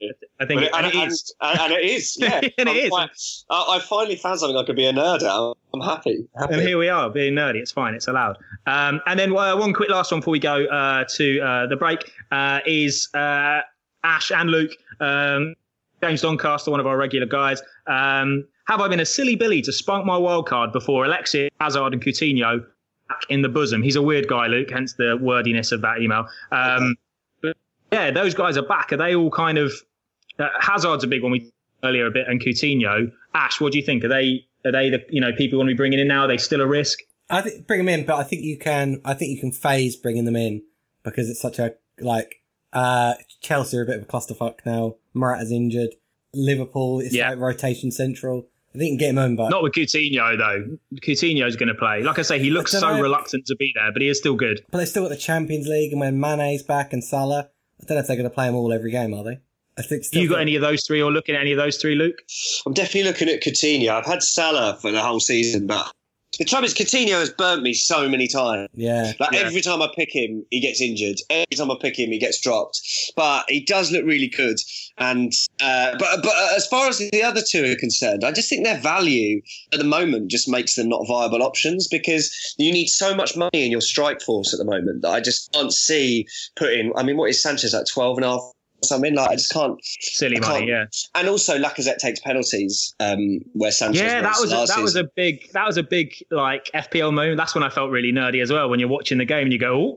I think But it, and, and it and, is. and, and it is, yeah. And it I'm is. quite- I, I finally found something I could be a nerd at. I'm happy. happy. And here we are, being nerdy. It's fine. It's allowed. Um, and then uh, one quick last one before we go uh, to uh, the break uh, is uh, Ash and Luke, um, James Doncaster, one of our regular guys. Um, have I been a silly Billy to spunk my wild card before Alexis, Hazard and Coutinho back in the bosom? He's a weird guy, Luke, hence the wordiness of that email. Um, but yeah, those guys are back. Are they all kind of... Uh, Hazard's a big one we talked earlier a bit, and Coutinho. Ash, what do you think? Are they are they the you know people you want to be bringing in now? Are they still a risk? I think bring them in, but I think you can. I think you can phase bringing them in because it's such a like. Uh, Chelsea are a bit of a clusterfuck now. Morata's injured. Liverpool is Yeah. like rotation central. I think you can get him in, but Not with Coutinho though. Coutinho's going to play. Like I say, he looks I so don't know. reluctant to be there, but he is still good. but they still got the Champions League, and when Mane's back and Salah, I don't know if they're going to play them all every game, are they? I think. Still You got think- any of those three, or looking at any of those three, Luke? I'm definitely looking at Coutinho. I've had Salah for the whole season, but the trouble is Coutinho has burnt me so many times. Yeah. Like Yeah. every time I pick him, he gets injured. Every time I pick him, he gets dropped. But he does look really good. And uh, but but as far as the other two are concerned, I just think their value at the moment just makes them not viable options because you need so much money in your strike force at the moment that I just can't see putting. I mean, what is Sanchez like twelve and a half? Something like I just can't. Silly I money, can't- yeah. And also, Lacazette takes penalties um, where Sanchez. Yeah, that missed was a, last that was season. a big that was a big like F P L moment. That's when I felt really nerdy as well. When you're watching the game and you go, oh,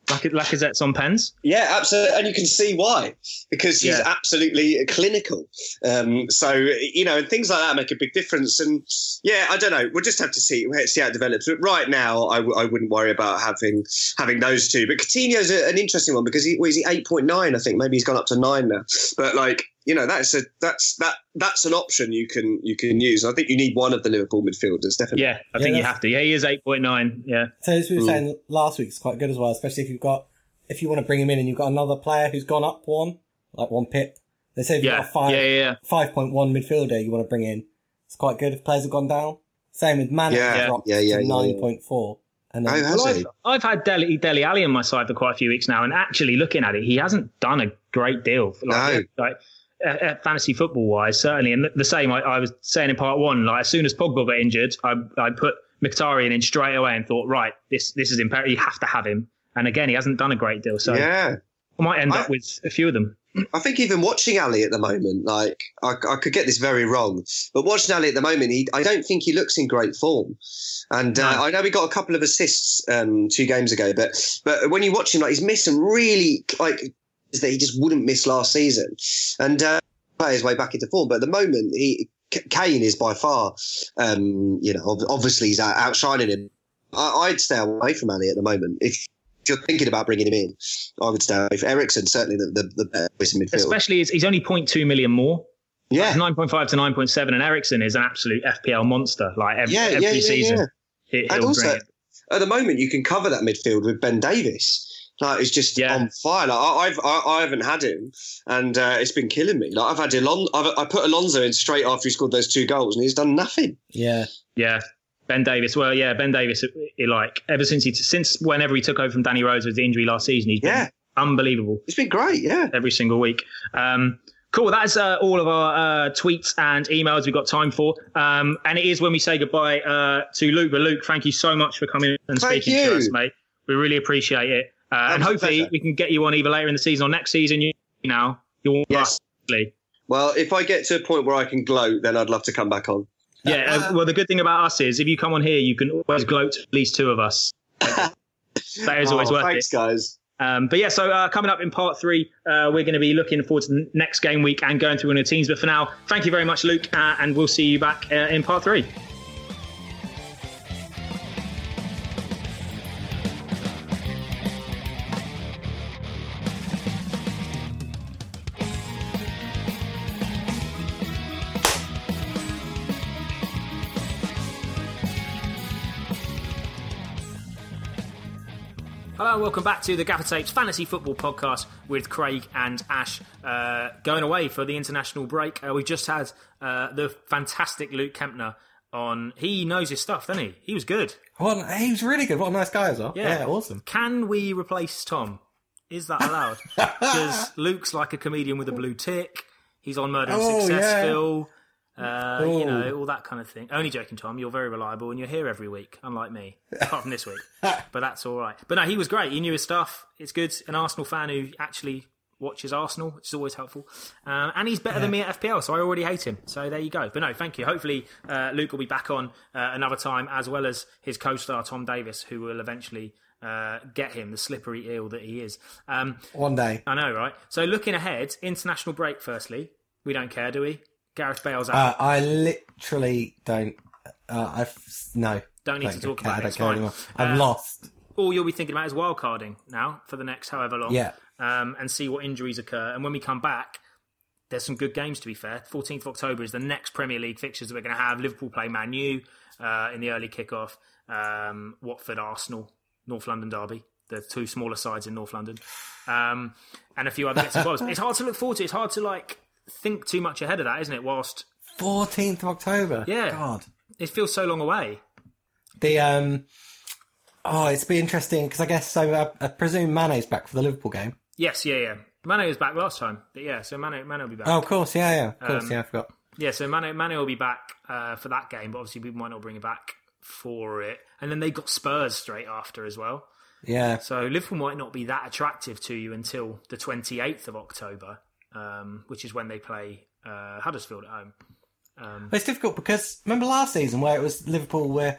Lacazette's on pens. Yeah, absolutely, and you can see why, because he's Yeah. absolutely clinical. Um, so you know, and things like that make a big difference. And yeah, I don't know. We'll just have to see see how it develops. But right now, I, w- I wouldn't worry about having having those two. But Coutinho's a, an interesting one because he what is he eight point nine? I think maybe he's gone up to nine now. But like you know, that's a that's that that's an option you can you can use. And I think you need one of the Liverpool midfielders definitely. Yeah, I Yeah, think you that's- have to. Yeah, he is eight point nine. Yeah. So as we were saying last week, it's quite good as well, especially if you've got if you want to bring him in and you've got another player who's gone up one, like one pip. They say if you've Yeah. got a five yeah, yeah, yeah. five point one midfielder you want to bring in, it's quite good if players have gone down. Same with Mane, Yeah, dropped yeah, yeah, to yeah, nine point four. And Oh, then, has Well, he? I've, I've had Deli, Deli Ali on my side for quite a few weeks now, and actually looking at it, he hasn't done a great deal. Like, No. like uh, uh, fantasy football wise, certainly. And the, the same, I, I was saying in part one, like as soon as Pogba got injured, I, I put Mkhitaryan in straight away and thought, right, this this is imperative. You have to have him. And again, he hasn't done a great deal, so Yeah. I might end I- up with a few of them. I think even watching Ali at the moment, like I, I could get this very wrong, but watching Ali at the moment, he, I don't think he looks in great form. And uh, No. I know he got a couple of assists um, two games ago, but but when you watch him, like he's missed some really like that he just wouldn't miss last season, and uh, play his way back into form. But at the moment, he K- Kane is by far, um, you know, ob- obviously he's out- outshining him. I, I'd stay away from Ali at the moment if. If you're thinking about bringing him in, I would stay away. If Ericsson, certainly the, the, the better voice in midfield. Especially, he's, he's only zero point two million more. Yeah. nine point five to nine point seven, and Ericsson is an absolute F P L monster. Like every, Yeah, every yeah, yeah, season, yeah. he- And he'll also, bring it. at the moment, you can cover that midfield with Ben Davis. Like, it's just Yeah. on fire. Like, I, I've, I, I haven't had him, and uh, it's been killing me. Like, I've had Alon- I've, I put Alonso in straight after he scored those two goals, and he's done nothing. yeah. Yeah, Ben Davis. Well, yeah, Ben Davis. He, like ever since he since whenever he took over from Danny Rose with the injury last season, he's been Yeah. unbelievable It's been great, yeah. every single week. Um, cool. That's uh, all of our uh, tweets and emails we've got time for. Um, and it is when we say goodbye uh, to Luke. But Luke, thank you so much for coming and Thank speaking to you. us, mate. We really appreciate it. Uh, and my hopefully pleasure. we can get you on either later in the season or next season. You now you'll Yes. likely. Well, if I get to a point where I can gloat, then I'd love to come back on. Yeah. uh, well, the good thing about us is if you come on here, you can always gloat to at least two of us. That is always Oh, worth thanks, it. guys. Um, but yeah, so uh, coming up in part three, uh, we're going to be looking forward to the next game week and going through one of the teams. But for now, thank you very much, Luke, uh, and we'll see you back uh, in part three. Hello, and welcome back to the Gaffer Tapes Fantasy Football Podcast with Craig and Ash. Uh, going away for the international break. Uh, we just had uh, the fantastic Luke Kempner on. He knows his stuff, doesn't he? He was good. Well, he was really good. What a nice guy as well. Yeah, awesome. Can we replace Tom? Is that allowed? Because Luke's like a comedian with a blue tick. He's on Murder and Oh, Successful. Uh, you Oh. know, all that kind of thing. Only joking, Tom. You're very reliable and you're here every week, unlike me. Apart from this week. But that's all right. But no, he was great. He knew his stuff. It's good. An Arsenal fan who actually watches Arsenal, which is always helpful. Um, and he's better than me at F P L, so I already hate him. So there you go. But no, thank you. Hopefully uh, Luke will be back on uh, another time, as well as his co-star Tom Davis, who will eventually uh, get him, the slippery eel that he is. Um, One day. I know, right? So looking ahead, international break firstly. We don't care, do we? Gareth Bale's out. Uh, I literally don't. Uh, I've no. Don't need don't to talk care, about it, I don't it's care fine. anymore. I'm Uh, lost. All you'll be thinking about is wildcarding now for the next however long. Yeah. Um, and see what injuries occur. And when we come back, there's some good games to be fair. fourteenth of October is the next Premier League fixtures that we're going to have. Liverpool play Man U uh, in the early kickoff. Um, Watford, Arsenal, North London derby. The two smaller sides in North London. Um, and a few other bits and bobs. It's hard to look forward to. It's hard to like think too much ahead of that, isn't it? Whilst fourteenth of October. Yeah. God. it feels so long away. The um. Oh, it's be interesting because I guess so. I, I presume Mane's back for the Liverpool game. Yes, yeah, yeah. Mane was back last time, but yeah, so Mane, Mane will be back. Oh, of course, yeah, yeah, of course, Um, yeah. I forgot. Yeah, so Mane, Mane will be back uh, for that game, but obviously we might not bring him back for it. And then they got Spurs straight after as well. Yeah, So Liverpool might not be that attractive to you until the twenty-eighth of October, um, which is when they play uh, Huddersfield at home. Um, but it's difficult because remember last season where it was Liverpool were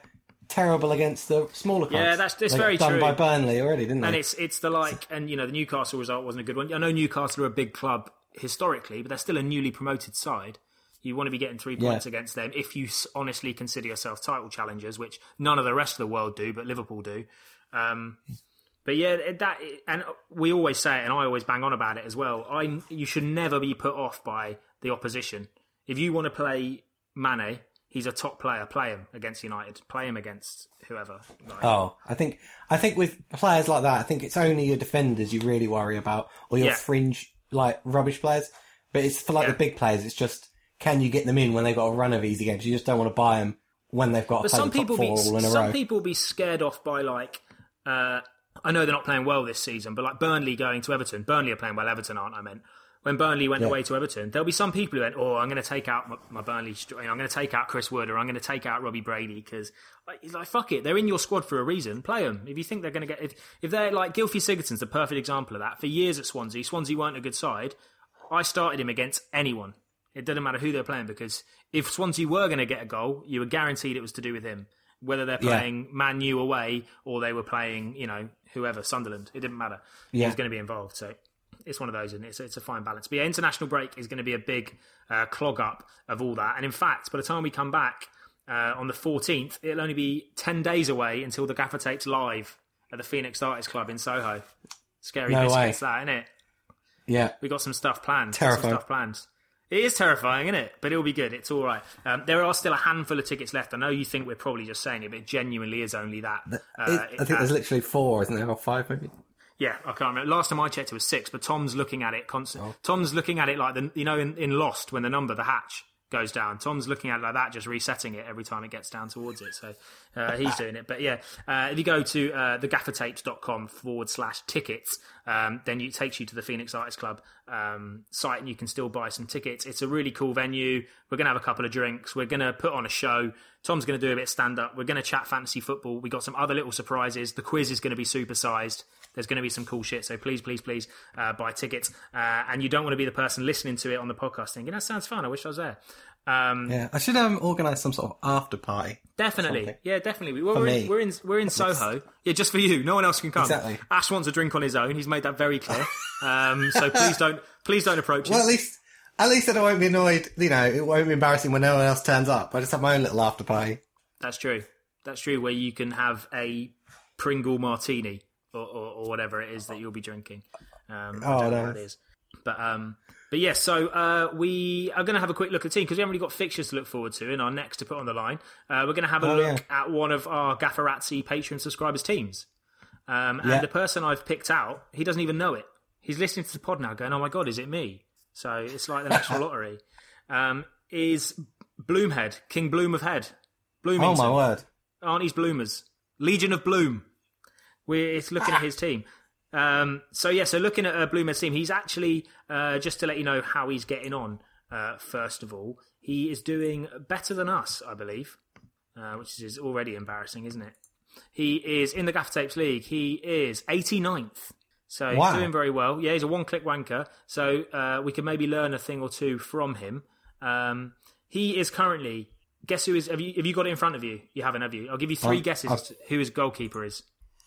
terrible against the smaller clubs. Yeah, that's that's they very got done true. by Burnley already, didn't they? And it's it's the like, and you know, the Newcastle result wasn't a good one. I know Newcastle are a big club historically, but they're still a newly promoted side. You want to be getting three points Yeah. against them if you honestly consider yourself title challengers, which none of the rest of the world do, but Liverpool do. Um, but yeah, that and we always say it, and I always bang on about it as well. I you should never be put off by the opposition. If you want to play Mane, he's a top player. Play him against United. Play him against whoever. Like, Oh, I think I think with players like that, I think it's only your defenders you really worry about, or your Yeah. fringe like rubbish players. But it's for like Yeah. the big players. It's just can you get them in when they've got a run of easy games? You just don't want to buy them when they've got to But play some the top people four be all in a some row. people be scared off by like. Uh, I know they're not playing well this season, but like Burnley going to Everton. Burnley are playing well. Everton aren't. I meant when Burnley went Yeah. away to Everton, there'll be some people who went, "Oh, I'm going to take out my, my Burnley. str- I'm going to take out Chris Wood, or I'm going to take out Robbie Brady because he's like, fuck it. They're in your squad for a reason. Play them. If you think they're going to get, if, if they're like Gylfi Sigurdsson's the perfect example of that. For years at Swansea, Swansea weren't a good side. I started him against anyone. It didn't matter who they were playing because if Swansea were going to get a goal, you were guaranteed it was to do with him. Whether they're Yeah. playing Man U away or they were playing, you know, whoever, Sunderland, it didn't matter. He Yeah. was going to be involved. So it's one of those, and it's, it's a fine balance. But yeah, international break is going to be a big uh, clog up of all that. And in fact, by the time we come back uh, on the fourteenth, it'll only be ten days away until the Gaffer Tape's live at the Phoenix Artists Club in Soho. Scary No biscuits, way. that, isn't it? Yeah, We got some stuff planned. Terrifying. Some stuff planned. It is terrifying, isn't it? But it'll be good. It's all right. Um, there are still a handful of tickets left. I know you think we're probably just saying it, but it genuinely is only that. Uh, It- I it- think uh, there's literally four, isn't there, or five maybe? yeah, I can't remember. Last time I checked, it was six. But Tom's looking at it constant. Oh. Tom's looking at it like the you know in, in Lost when the number, the hatch goes down. Tom's looking at it like that, just resetting it every time it gets down towards it. So uh, he's doing it. But yeah, uh, if you go to uh, thegaffertapes.com forward slash tickets, um, then it takes you to the Phoenix Artists Club um, site, and you can still buy some tickets. It's a really cool venue. We're going to have a couple of drinks. We're going to put on a show. Tom's going to do a bit of stand-up. We're going to chat fantasy football. We got some other little surprises. The quiz is going to be supersized. There's going to be some cool shit. So please, please, please uh, buy tickets. Uh, and you don't want to be the person listening to it on the podcast thinking, that sounds fun. I wish I was there. Um, Yeah, I should um, organise some sort of after party. Definitely. Something. Yeah, definitely. Well, For we're, me. in, we're in we're in Soho. Yeah, just for you. No one else can come. Exactly. Ash wants a drink on his own. He's made that very clear. Um, so please don't please don't approach Well, us. at least, at least I won't be annoyed. You know, it won't be embarrassing when no one else turns up. I just have my own little after party. That's true. That's true. Where you can have a Pringle martini or, or, or whatever it is that you'll be drinking. Um, I Oh, don't know no. what it is. But um, but yes. Yeah, so uh, we are going to have a quick look at the team because we haven't really got fixtures to look forward to in our next to put on the line. Uh, we're going to have a Oh, look yeah. at one of our Gafferazzi Patreon subscribers' teams. Um, and Yeah. the person I've picked out, he doesn't even know it. He's listening to the pod now, going, "Oh my god, is it me?" So it's like the national lottery. Um, is Bloomhead, King Bloom of Head, Bloomington, Oh my word! Auntie's Bloomers, Legion of Bloom. We're it's looking at his team. Um, so yeah, so looking at uh, Bloomhead's team, he's actually uh, just to let you know how he's getting on. Uh, first of all, he is doing better than us, I believe, uh, which is already embarrassing, isn't it? He is in the Gaffer Tapes League. He is eighty-ninth. So Wow. he's doing very well. Yeah, he's a one-click wanker. So uh, we can maybe learn a thing or two from him. Um, he is currently. Guess who is? Have you have you got it in front of you? You haven't, have you? I'll give you three Um, guesses as to who his goalkeeper is.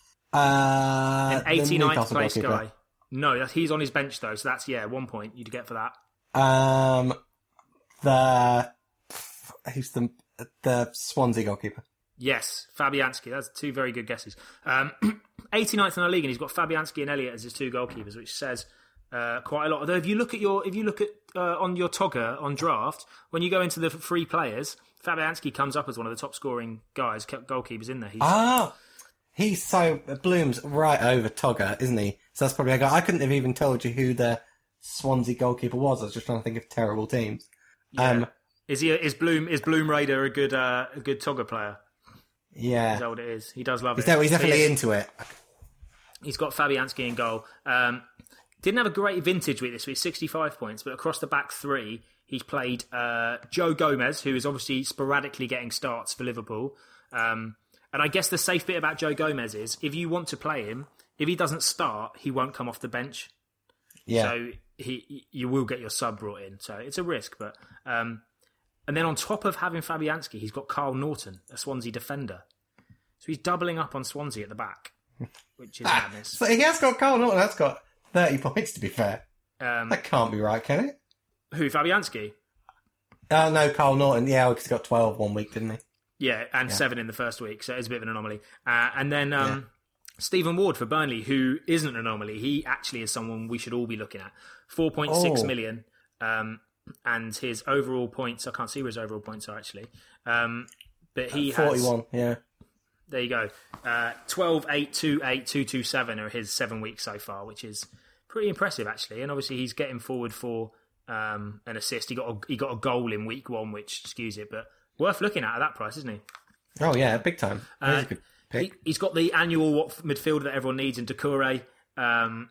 Uh, An the eighty-ninth Newcastle place goalkeeper. guy. No, that- he's on his bench though. So that's yeah, one point you'd get for that. Um, the who's the the Swansea goalkeeper? Yes, Fabianski. That's two very good guesses. Um, eighty-ninth in the league, and he's got Fabianski and Elliott as his two goalkeepers, which says uh, quite a lot. Although if you look at your if you look at uh, on your Togger on draft, when you go into the free players, Fabianski comes up as one of the top scoring guys, goalkeepers in there. He's, Oh, he's so Bloom's right over Togger, isn't he? So that's probably a guy. I couldn't have even told you who the Swansea goalkeeper was. I was just trying to think of terrible teams. yeah. Um, is he? A, is Bloom? Is Bloom Raider a good uh, a good Togger player? yeah, Is that what it is? He does love he's, it. de- he's So definitely yes. into it. He's got Fabianski in goal. Um, didn't have a great vintage week this week, sixty-five points, but across the back three, he's played uh, Joe Gomez, who is obviously sporadically getting starts for Liverpool. Um, and I guess the safe bit about Joe Gomez is if you want to play him, if he doesn't start, he won't come off the bench. Yeah, So he, you will get your sub brought in. So it's a risk. But um, and then on top of having Fabianski, he's got Carl Norton, a Swansea defender. So he's doubling up on Swansea at the back, which is madness. So he has got Carl Norton. That's got thirty points. To be fair, Um, that can't be right, can it? who, Fabianski? Uh, no, Carl Norton. Yeah, because he got twelve one week, didn't he? Yeah, and Yeah. seven in the first week, so it's a bit of an anomaly. Uh, and then um, Yeah. Stephen Ward for Burnley, who isn't an anomaly. He actually is someone we should all be looking at. four point six Oh. million, um, and his overall points, I can't see where his overall points are actually. Um, but he has... Forty-one. Yeah. There you go. Uh, twelve, eight, two, eight, two, two, seven are his seven weeks so far, which is pretty impressive actually. And obviously he's getting forward for um, an assist. He got a, he got a goal in week one, which skews it, but worth looking at at that price, isn't he? Oh yeah, big time. That is Uh, a good he pick. he's got the annual what midfielder that everyone needs in Doucouré. Um,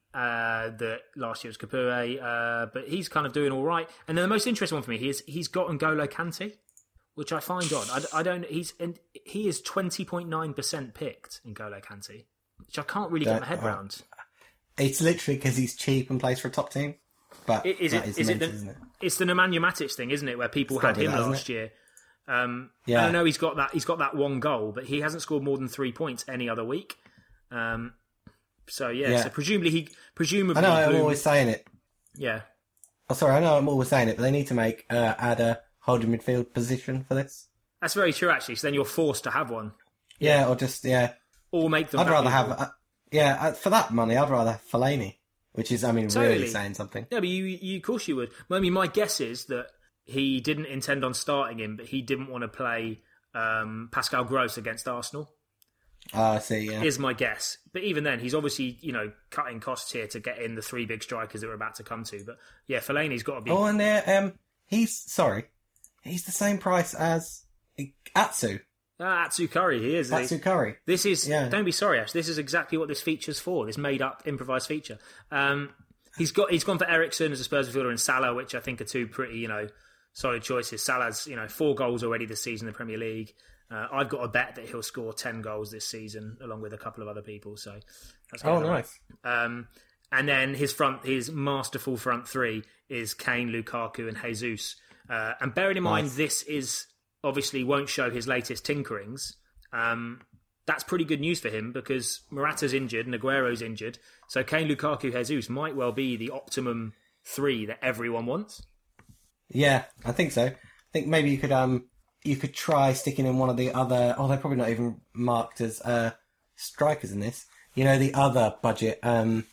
uh, the last year was Capoue, uh, but he's kind of doing all right. And then the most interesting one for me is he's got N'Golo Kante, which I find odd. I, I don't. He's and he is twenty point nine percent picked in N'Golo Kante, which I can't really get my head That- oh. round. It's literally because he's cheap and plays for a top team. But I- Is that it? is Is it? mental, The, isn't it? It's the Nemanja Matic thing, isn't it? Where people It's had gotta be him that, isn't last it? year. Um, Yeah. I know he's got that. He's got that one goal, but he hasn't scored more than three points any other week. Um, so yeah, Yeah. so presumably he presumably I know I'm Bloom- always saying it. yeah. Oh, sorry, I know I'm always saying it, but they need to make uh, add a holding midfield position for this. That's very true, actually. So then you're forced to have one, Yeah, or just yeah. or make them. I'd rather have valuable. uh, yeah uh, for that money. I'd rather have Fellaini, which is I mean Totally. really saying something. Yeah, but you, you, of course, you would. Well, I mean, my guess is that he didn't intend on starting him, but he didn't want to play um, Pascal Gross against Arsenal. Oh, I see. Yeah, Is my guess. But even then, he's obviously you know cutting costs here to get in the three big strikers that we're about to come to. But yeah, Fellaini's got to be. oh, and uh, um, he's sorry, he's the same price as Atsu. Ah, Atsu Curry, he is. isn't he? Atsu Curry. This is Yeah. don't be sorry, Ash. This is exactly what this feature's for. This made-up improvised feature. Um, he's got he's gone for Ericsson as a Spurs midfielder and Salah, which I think are two pretty you know solid choices. Salah's you know four goals already this season in the Premier League. Uh, I've got a bet that he'll score ten goals this season, along with a couple of other people. So that's Oh, going all right. nice. Um, and then his front, his masterful front three is Kane, Lukaku, and Jesus. Uh, and bearing in mind, Nice. this is obviously won't show his latest tinkerings. Um, that's pretty good news for him because Morata's injured and Aguero's injured. So Kane, Lukaku, Jesus might well be the optimum three that everyone wants. Yeah, I think so. I think maybe you could um you could try sticking in one of the other. Oh, they're probably not even marked as uh strikers in this. You know, the other budget um,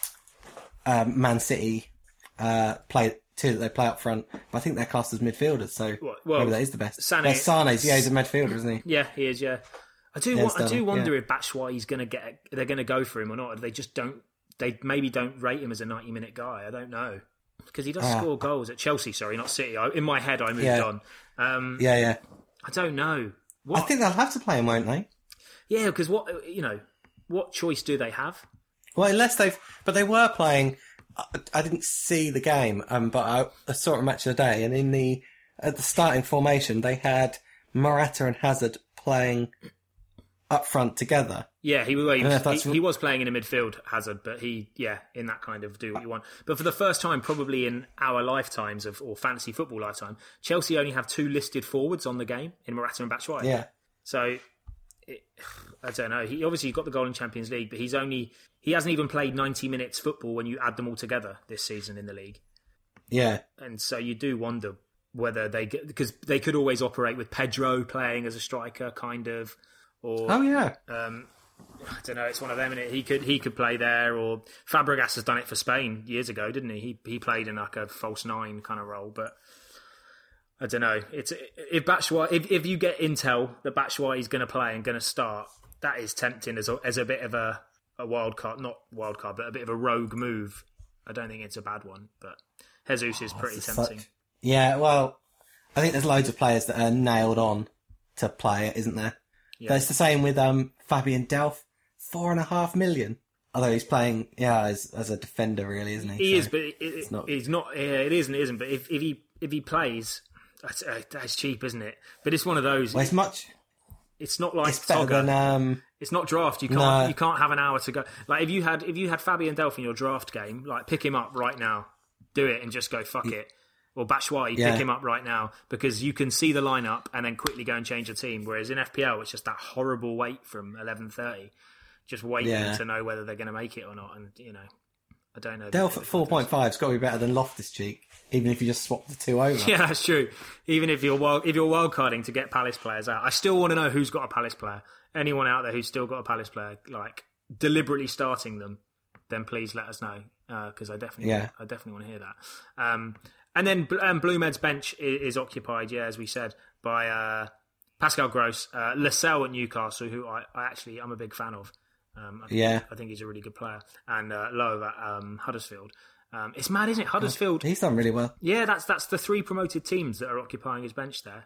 um Man City uh play two that they play up front, but I think they're classed as midfielders. So What- well, maybe that is the best. Sané- Well, Sané's yeah, he's a midfielder, isn't he? Yeah, he is. Yeah, I do. Yeah, wa- it's I do done, wonder yeah. if Batshuayi's going to get. They're going to go for him or not. They just don't. They maybe don't rate him as a ninety-minute guy. I don't know because he does Ah. score goals at Chelsea. Sorry, not City. I, in my head, I moved Yeah. on. Um, Yeah, yeah. I don't know. I What? think they'll have to play him, won't they? Yeah, because what you know, what choice do they have? Well, unless they've, but they were playing. I, I didn't see the game, um, but I, I saw a match of the day, and in the at the starting formation, they had Morata and Hazard playing up front together. Yeah, he, well, he, don't know was, if that's- he, he was playing in a midfield, Hazard, but he, yeah, in that kind of do what you want. But for the first time, probably in our lifetimes of or fantasy football lifetime, Chelsea only have two listed forwards on the game in Morata and Batshuayi. Yeah, So, it, I don't know. He obviously got the goal in Champions League, but he's only he hasn't even played ninety minutes football when you add them all together this season in the league. yeah, And so you do wonder whether they get because they could always operate with Pedro playing as a striker, kind of, or oh yeah, um, I don't know. It's one of them, and he could he could play there, or Fabregas has done it for Spain years ago, didn't he? He he played in like a false nine kind of role, but. I don't know. It's if Batshuayi, if if you get intel that Batshuayi is going to play and going to start, that is tempting as a, as a bit of a, a wild card, not wild card, but a bit of a rogue move. I don't think it's a bad one, but Jesus is pretty It's tempting. such- yeah. Well, I think there's loads of players that are nailed on to play it, isn't there? Yeah. But it's the same with um, Fabian Delph, four and a half million. Although he's playing, yeah, as as a defender, really, isn't he? He So is, but it, it, not- he's not. Yeah, it is and it isn't. But if, if he if he plays, that's, uh, that's cheap, isn't it? But it's one of those. well, it's much. It's not like It's better Togger. than um. It's not draft. You can't. No. You can't have an hour to go. Like if you had if you had Fabian Delph in your draft game, like pick him up right now, do it, and just go fuck it. or Batshuayi, Yeah. pick him up right now, because you can see the lineup and then quickly go and change the team. Whereas in F P L, it's just that horrible wait from eleven thirty, just waiting Yeah. to know whether they're going to make it or not. And you know, I don't know. Delph at four point five's got to be better than Loftus-Cheek, even if you just swap the two over. Yeah, that's true. Even if you're wild, if you're wildcarding to get Palace players out, I still want to know who's got a Palace player. Anyone out there who's still got a Palace player, like deliberately starting them, then please let us know, because uh, I definitely, Yeah. I definitely want to hear that. Um, and then um, Blue Med's bench is, is occupied, yeah, as we said, by uh, Pascal Gross, uh, Lascelles at Newcastle, who I, I actually I'm a big fan of. Um, I think, Yeah. I think he's a really good player, and uh, Lowe at um, Huddersfield. Um, it's mad, isn't it? Huddersfield. He's done really well. Yeah, that's that's the three promoted teams that are occupying his bench there.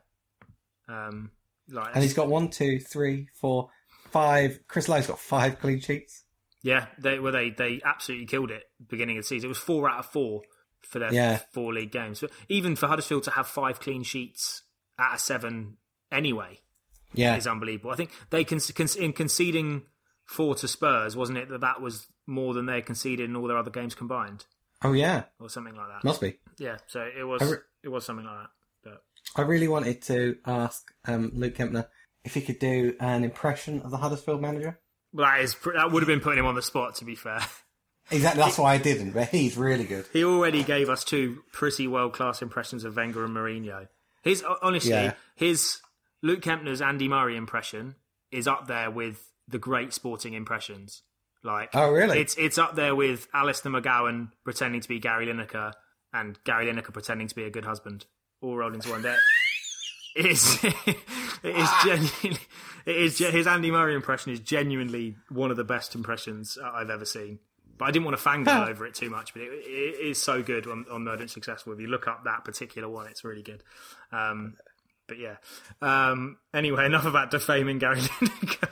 Um, like, And he's got one, two, three, four, five. Chris Lowe's got five clean sheets. yeah, they well they they absolutely killed it beginning of the season. It was four out of four for their Yeah. four league games. So even for Huddersfield to have five clean sheets out of seven anyway Yeah. is unbelievable. I think they con- con- in conceding four to Spurs, wasn't it that that was more than they conceded in all their other games combined, Oh, yeah. or something like that? Must be. Yeah, so it was I re- it was something like that. But I really wanted to ask um, Luke Kempner if he could do an impression of the Huddersfield manager. well, that is that would have been putting him on the spot, to be fair. Exactly, that's why I didn't, but he's really good. He already gave us two pretty world-class impressions of Wenger and Mourinho. His honestly, Yeah. his Luke Kempner's Andy Murray impression is up there with the great sporting impressions. Like, Oh, really? It's it's up there with Alistair McGowan pretending to be Gary Lineker and Gary Lineker pretending to be a good husband, all rolled into one. There, it is it is genuinely it is ge- his Andy Murray impression is genuinely one of the best impressions I've ever seen. But I didn't want to fangirl over it too much, but it, it is so good on, on Murder and Successful. If you look up that particular one, it's really good. Um, but yeah. Um, anyway, enough about defaming Gary Lineker.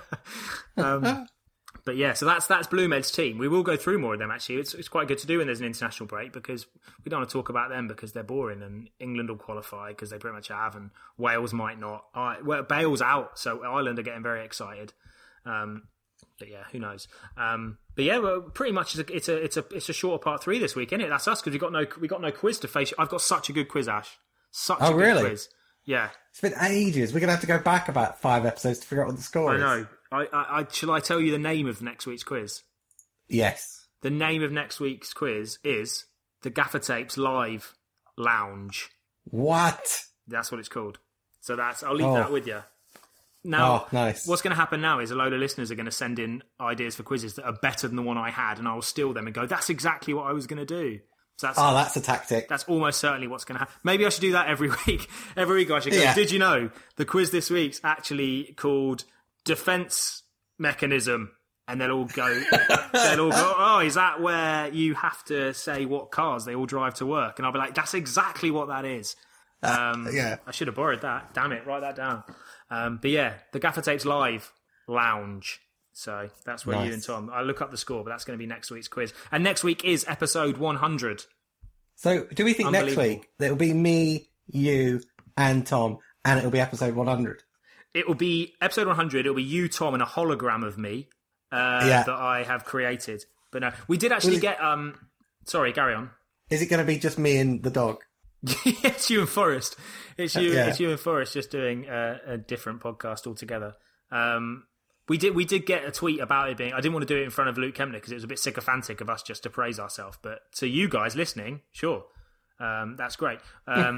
um, but yeah, so that's that's Blue Med's team. We will go through more of them, actually. It's, it's quite good to do when there's an international break, because we don't want to talk about them because they're boring, and England will qualify because they pretty much have, and Wales might not. I, well, Bale's out, so Ireland are getting very excited. Um, But yeah, who knows? Um, but yeah, well, pretty much it's a it's a it's a it's a shorter part three this week, isn't it? That's us, because we got no we got no quiz to face. I've got such a good quiz, Ash. Such Oh, a good really? quiz. Yeah, It's been ages. We're going to have to go back about five episodes to figure out what the score I is. know. I, I, I shall I tell you the name of next week's quiz? Yes. The name of next week's quiz is the Gaffer Tapes Live Lounge. What? That's what it's called. So that's I'll leave Oh. that with you. Now, Oh, nice. what's going to happen now is a load of listeners are going to send in ideas for quizzes that are better than the one I had, and I'll steal them and go, that's exactly what I was going to do. So that's, Oh, that's a tactic. that's almost certainly what's going to happen. Maybe I should do that every week. Every week I should go, Yeah. did you know the quiz this week's actually called Defense Mechanism? And they'll all go, they'll all go, oh, is that where you have to say what cars they all drive to work? And I'll be like, that's exactly what that is. Um, yeah. I should have borrowed that. Damn it, write that down. Um, but yeah, the Gaffer Tapes Live Lounge. So that's where Nice. you and Tom. I look up the score, but that's going to be next week's quiz. And next week is episode one hundred. So, do we think next Unbelievable. week that it'll be me, you, and Tom, and it'll be episode one hundred? It will be episode one hundred. It'll be you, Tom, and a hologram of me uh, Yeah. that I have created. But no, we did actually Will it- get. Um, sorry, carry on. Is it going to be just me and the dog? It's you and Forrest. It's you. Yeah. It's you and Forrest just doing a, a different podcast altogether. Um, we did. We did get a tweet about it being. I didn't want to do it in front of Luke Kempner because it was a bit sycophantic of us just to praise ourselves. But to you guys listening, sure, um, that's great. Um,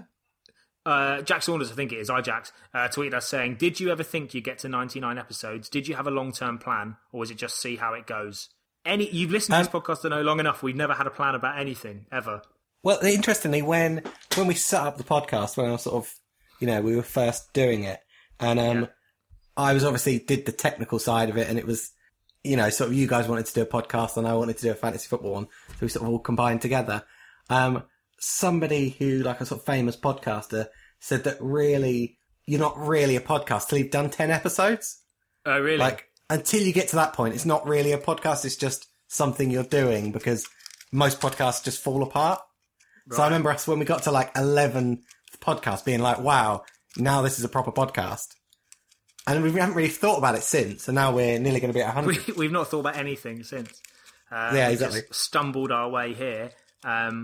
uh, Jack Saunders, I think it is, iJax, uh, tweeted us saying, "Did you ever think you'd get to ninety-nine episodes? Did you have a long-term plan, or was it just see how it goes?" Any you've listened to Um, this podcast to know long enough. We've never had a plan about anything ever. Well, interestingly, when when we set up the podcast, when I was sort of, you know, we were first doing it, and um, Yeah. I was obviously did the technical side of it, and it was, you know, sort of you guys wanted to do a podcast, and I wanted to do a fantasy football one, so we sort of all combined together. Um, somebody who, like a sort of famous podcaster, said that really, you're not really a podcast till you've done ten episodes. Oh, really? Like, until you get to that point, it's not really a podcast, it's just something you're doing, because most podcasts just fall apart. So I remember us when we got to like eleven podcasts being like, wow, now this is a proper podcast. And we haven't really thought about it since, and now we're nearly going to be at one hundred. We, we've not thought about anything since. Uh, Yeah, we exactly. Just stumbled our way here. Um,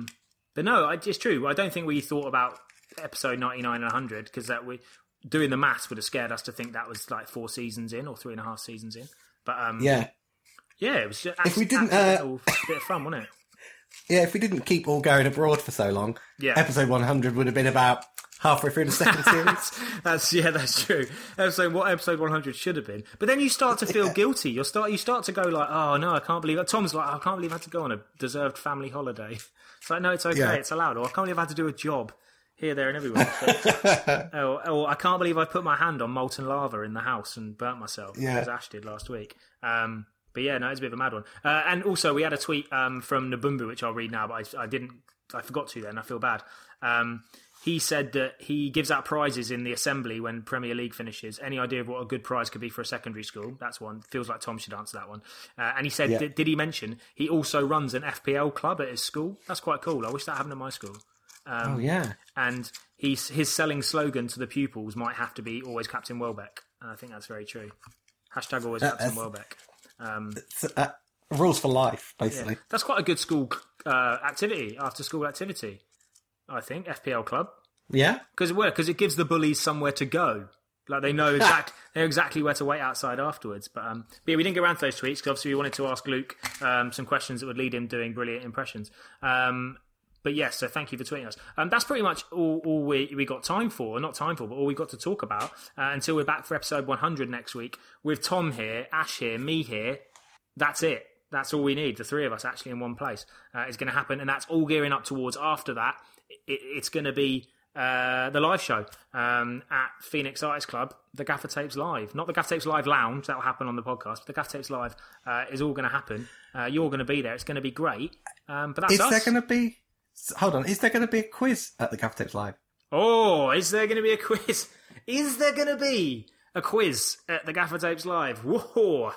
But no, I, it's true. I don't think we thought about episode ninety-nine and one hundred because that we doing the maths would have scared us to think that was like four seasons in or three and a half seasons in. But um, yeah, yeah, it was just if we didn't, uh, a bit of fun, wasn't it? Yeah, if we didn't keep all going abroad for so long, yeah. episode one hundred would have been about halfway through the second series. that's yeah, that's true. Episode what episode one hundred should have been. But then you start to feel yeah. guilty. You start you start to go like, oh no, I can't believe it. Tom's like, oh, I can't believe I had to go on a deserved family holiday. It's like, no, it's okay, yeah. it's allowed. Or I can't believe I had to do a job here, there, and everywhere. So, or, or I can't believe I put my hand on molten lava in the house and burnt myself, yeah. as Ash did last week. Um, but yeah, no, it's a bit of a mad one. Uh, and also, we had a tweet um, from Nabumbu, which I'll read now, but I, I didn't, I forgot to then. I feel bad. Um, he said that he gives out prizes in the assembly when Premier League finishes. Any idea of what a good prize could be for a secondary school? That's one. Feels like Tom should answer that one. Uh, and he said, yeah. did, did he mention he also runs an F P L club at his school? That's quite cool. I wish that happened at my school. Um, oh, yeah. And he's, his selling slogan to the pupils might have to be always Captain Welbeck. And I think that's very true. Hashtag always uh, Captain uh, Welbeck. Um, uh, rules for life, basically. Yeah. That's quite a good school uh, activity, after school activity, I think, F P L club. Yeah? Because well, it gives the bullies somewhere to go. Like they know exact, they know exactly where to wait outside afterwards. But, um, but yeah, we didn't get around to those tweets because obviously we wanted to ask Luke um, some questions that would lead him doing brilliant impressions. Um, But yes, so thank you for tweeting us. Um, that's pretty much all, all we, we got time for, not time for, but all we got to talk about uh, until we're back for episode one hundred next week with Tom here, Ash here, me here. That's it. That's all we need. The three of us actually in one place uh, is going to happen. And that's all gearing up towards after that. It, it's going to be uh, the live show um, at Phoenix Artists Club, the Gaffer Tapes Live. Not the Gaffer Tapes Live Lounge, that will happen on the podcast, but the Gaffer Tapes Live uh, is all going to happen. Uh, you're going to be there. It's going to be great. Um, but that's is us. there going to be... Hold on, is there going to be a quiz at the Gaffer Tapes Live? Oh, is there going to be a quiz? Is there going to be a quiz at the Gaffer Tapes Live? Whoa!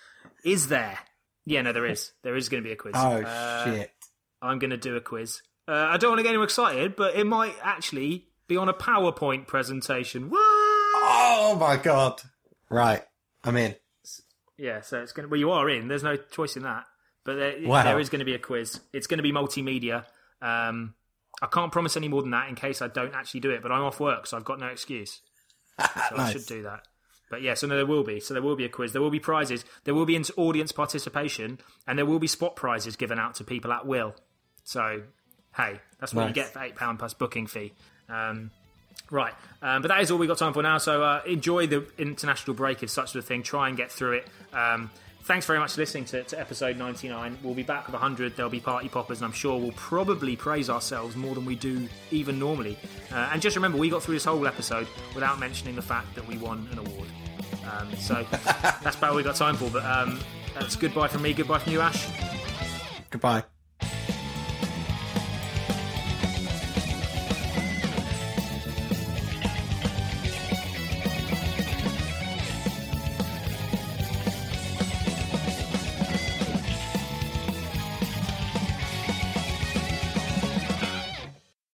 Is there? Yeah, no, there is. There is going to be a quiz. Oh, uh, shit. I'm going to do a quiz. Uh, I don't want to get anyone excited, but it might actually be on a PowerPoint presentation. What? Oh, my God. Right, I'm in. Yeah, so it's going to... Well, you are in. There's no choice in that. But there, wow. there is going to be a quiz. It's going to be multimedia. Um, I can't promise any more than that in case I don't actually do it, but I'm off work, so I've got no excuse. So nice. I should do that. But yeah, so no, there will be. So there will be a quiz. There will be prizes. There will be audience participation, and there will be spot prizes given out to people at will. So, hey, that's what nice. You get for eight pounds plus booking fee. Um, right. Um, but that is all we got time for now. So uh, enjoy the international break if such a thing. Try and get through it. Um, Thanks very much for listening to, to episode ninety-nine. We'll be back with one hundred. There'll be party poppers, and I'm sure we'll probably praise ourselves more than we do even normally. Uh, and just remember, we got through this whole episode without mentioning the fact that we won an award. Um, so that's about all we got time for. But um, that's goodbye from me. Goodbye from you, Ash. Goodbye.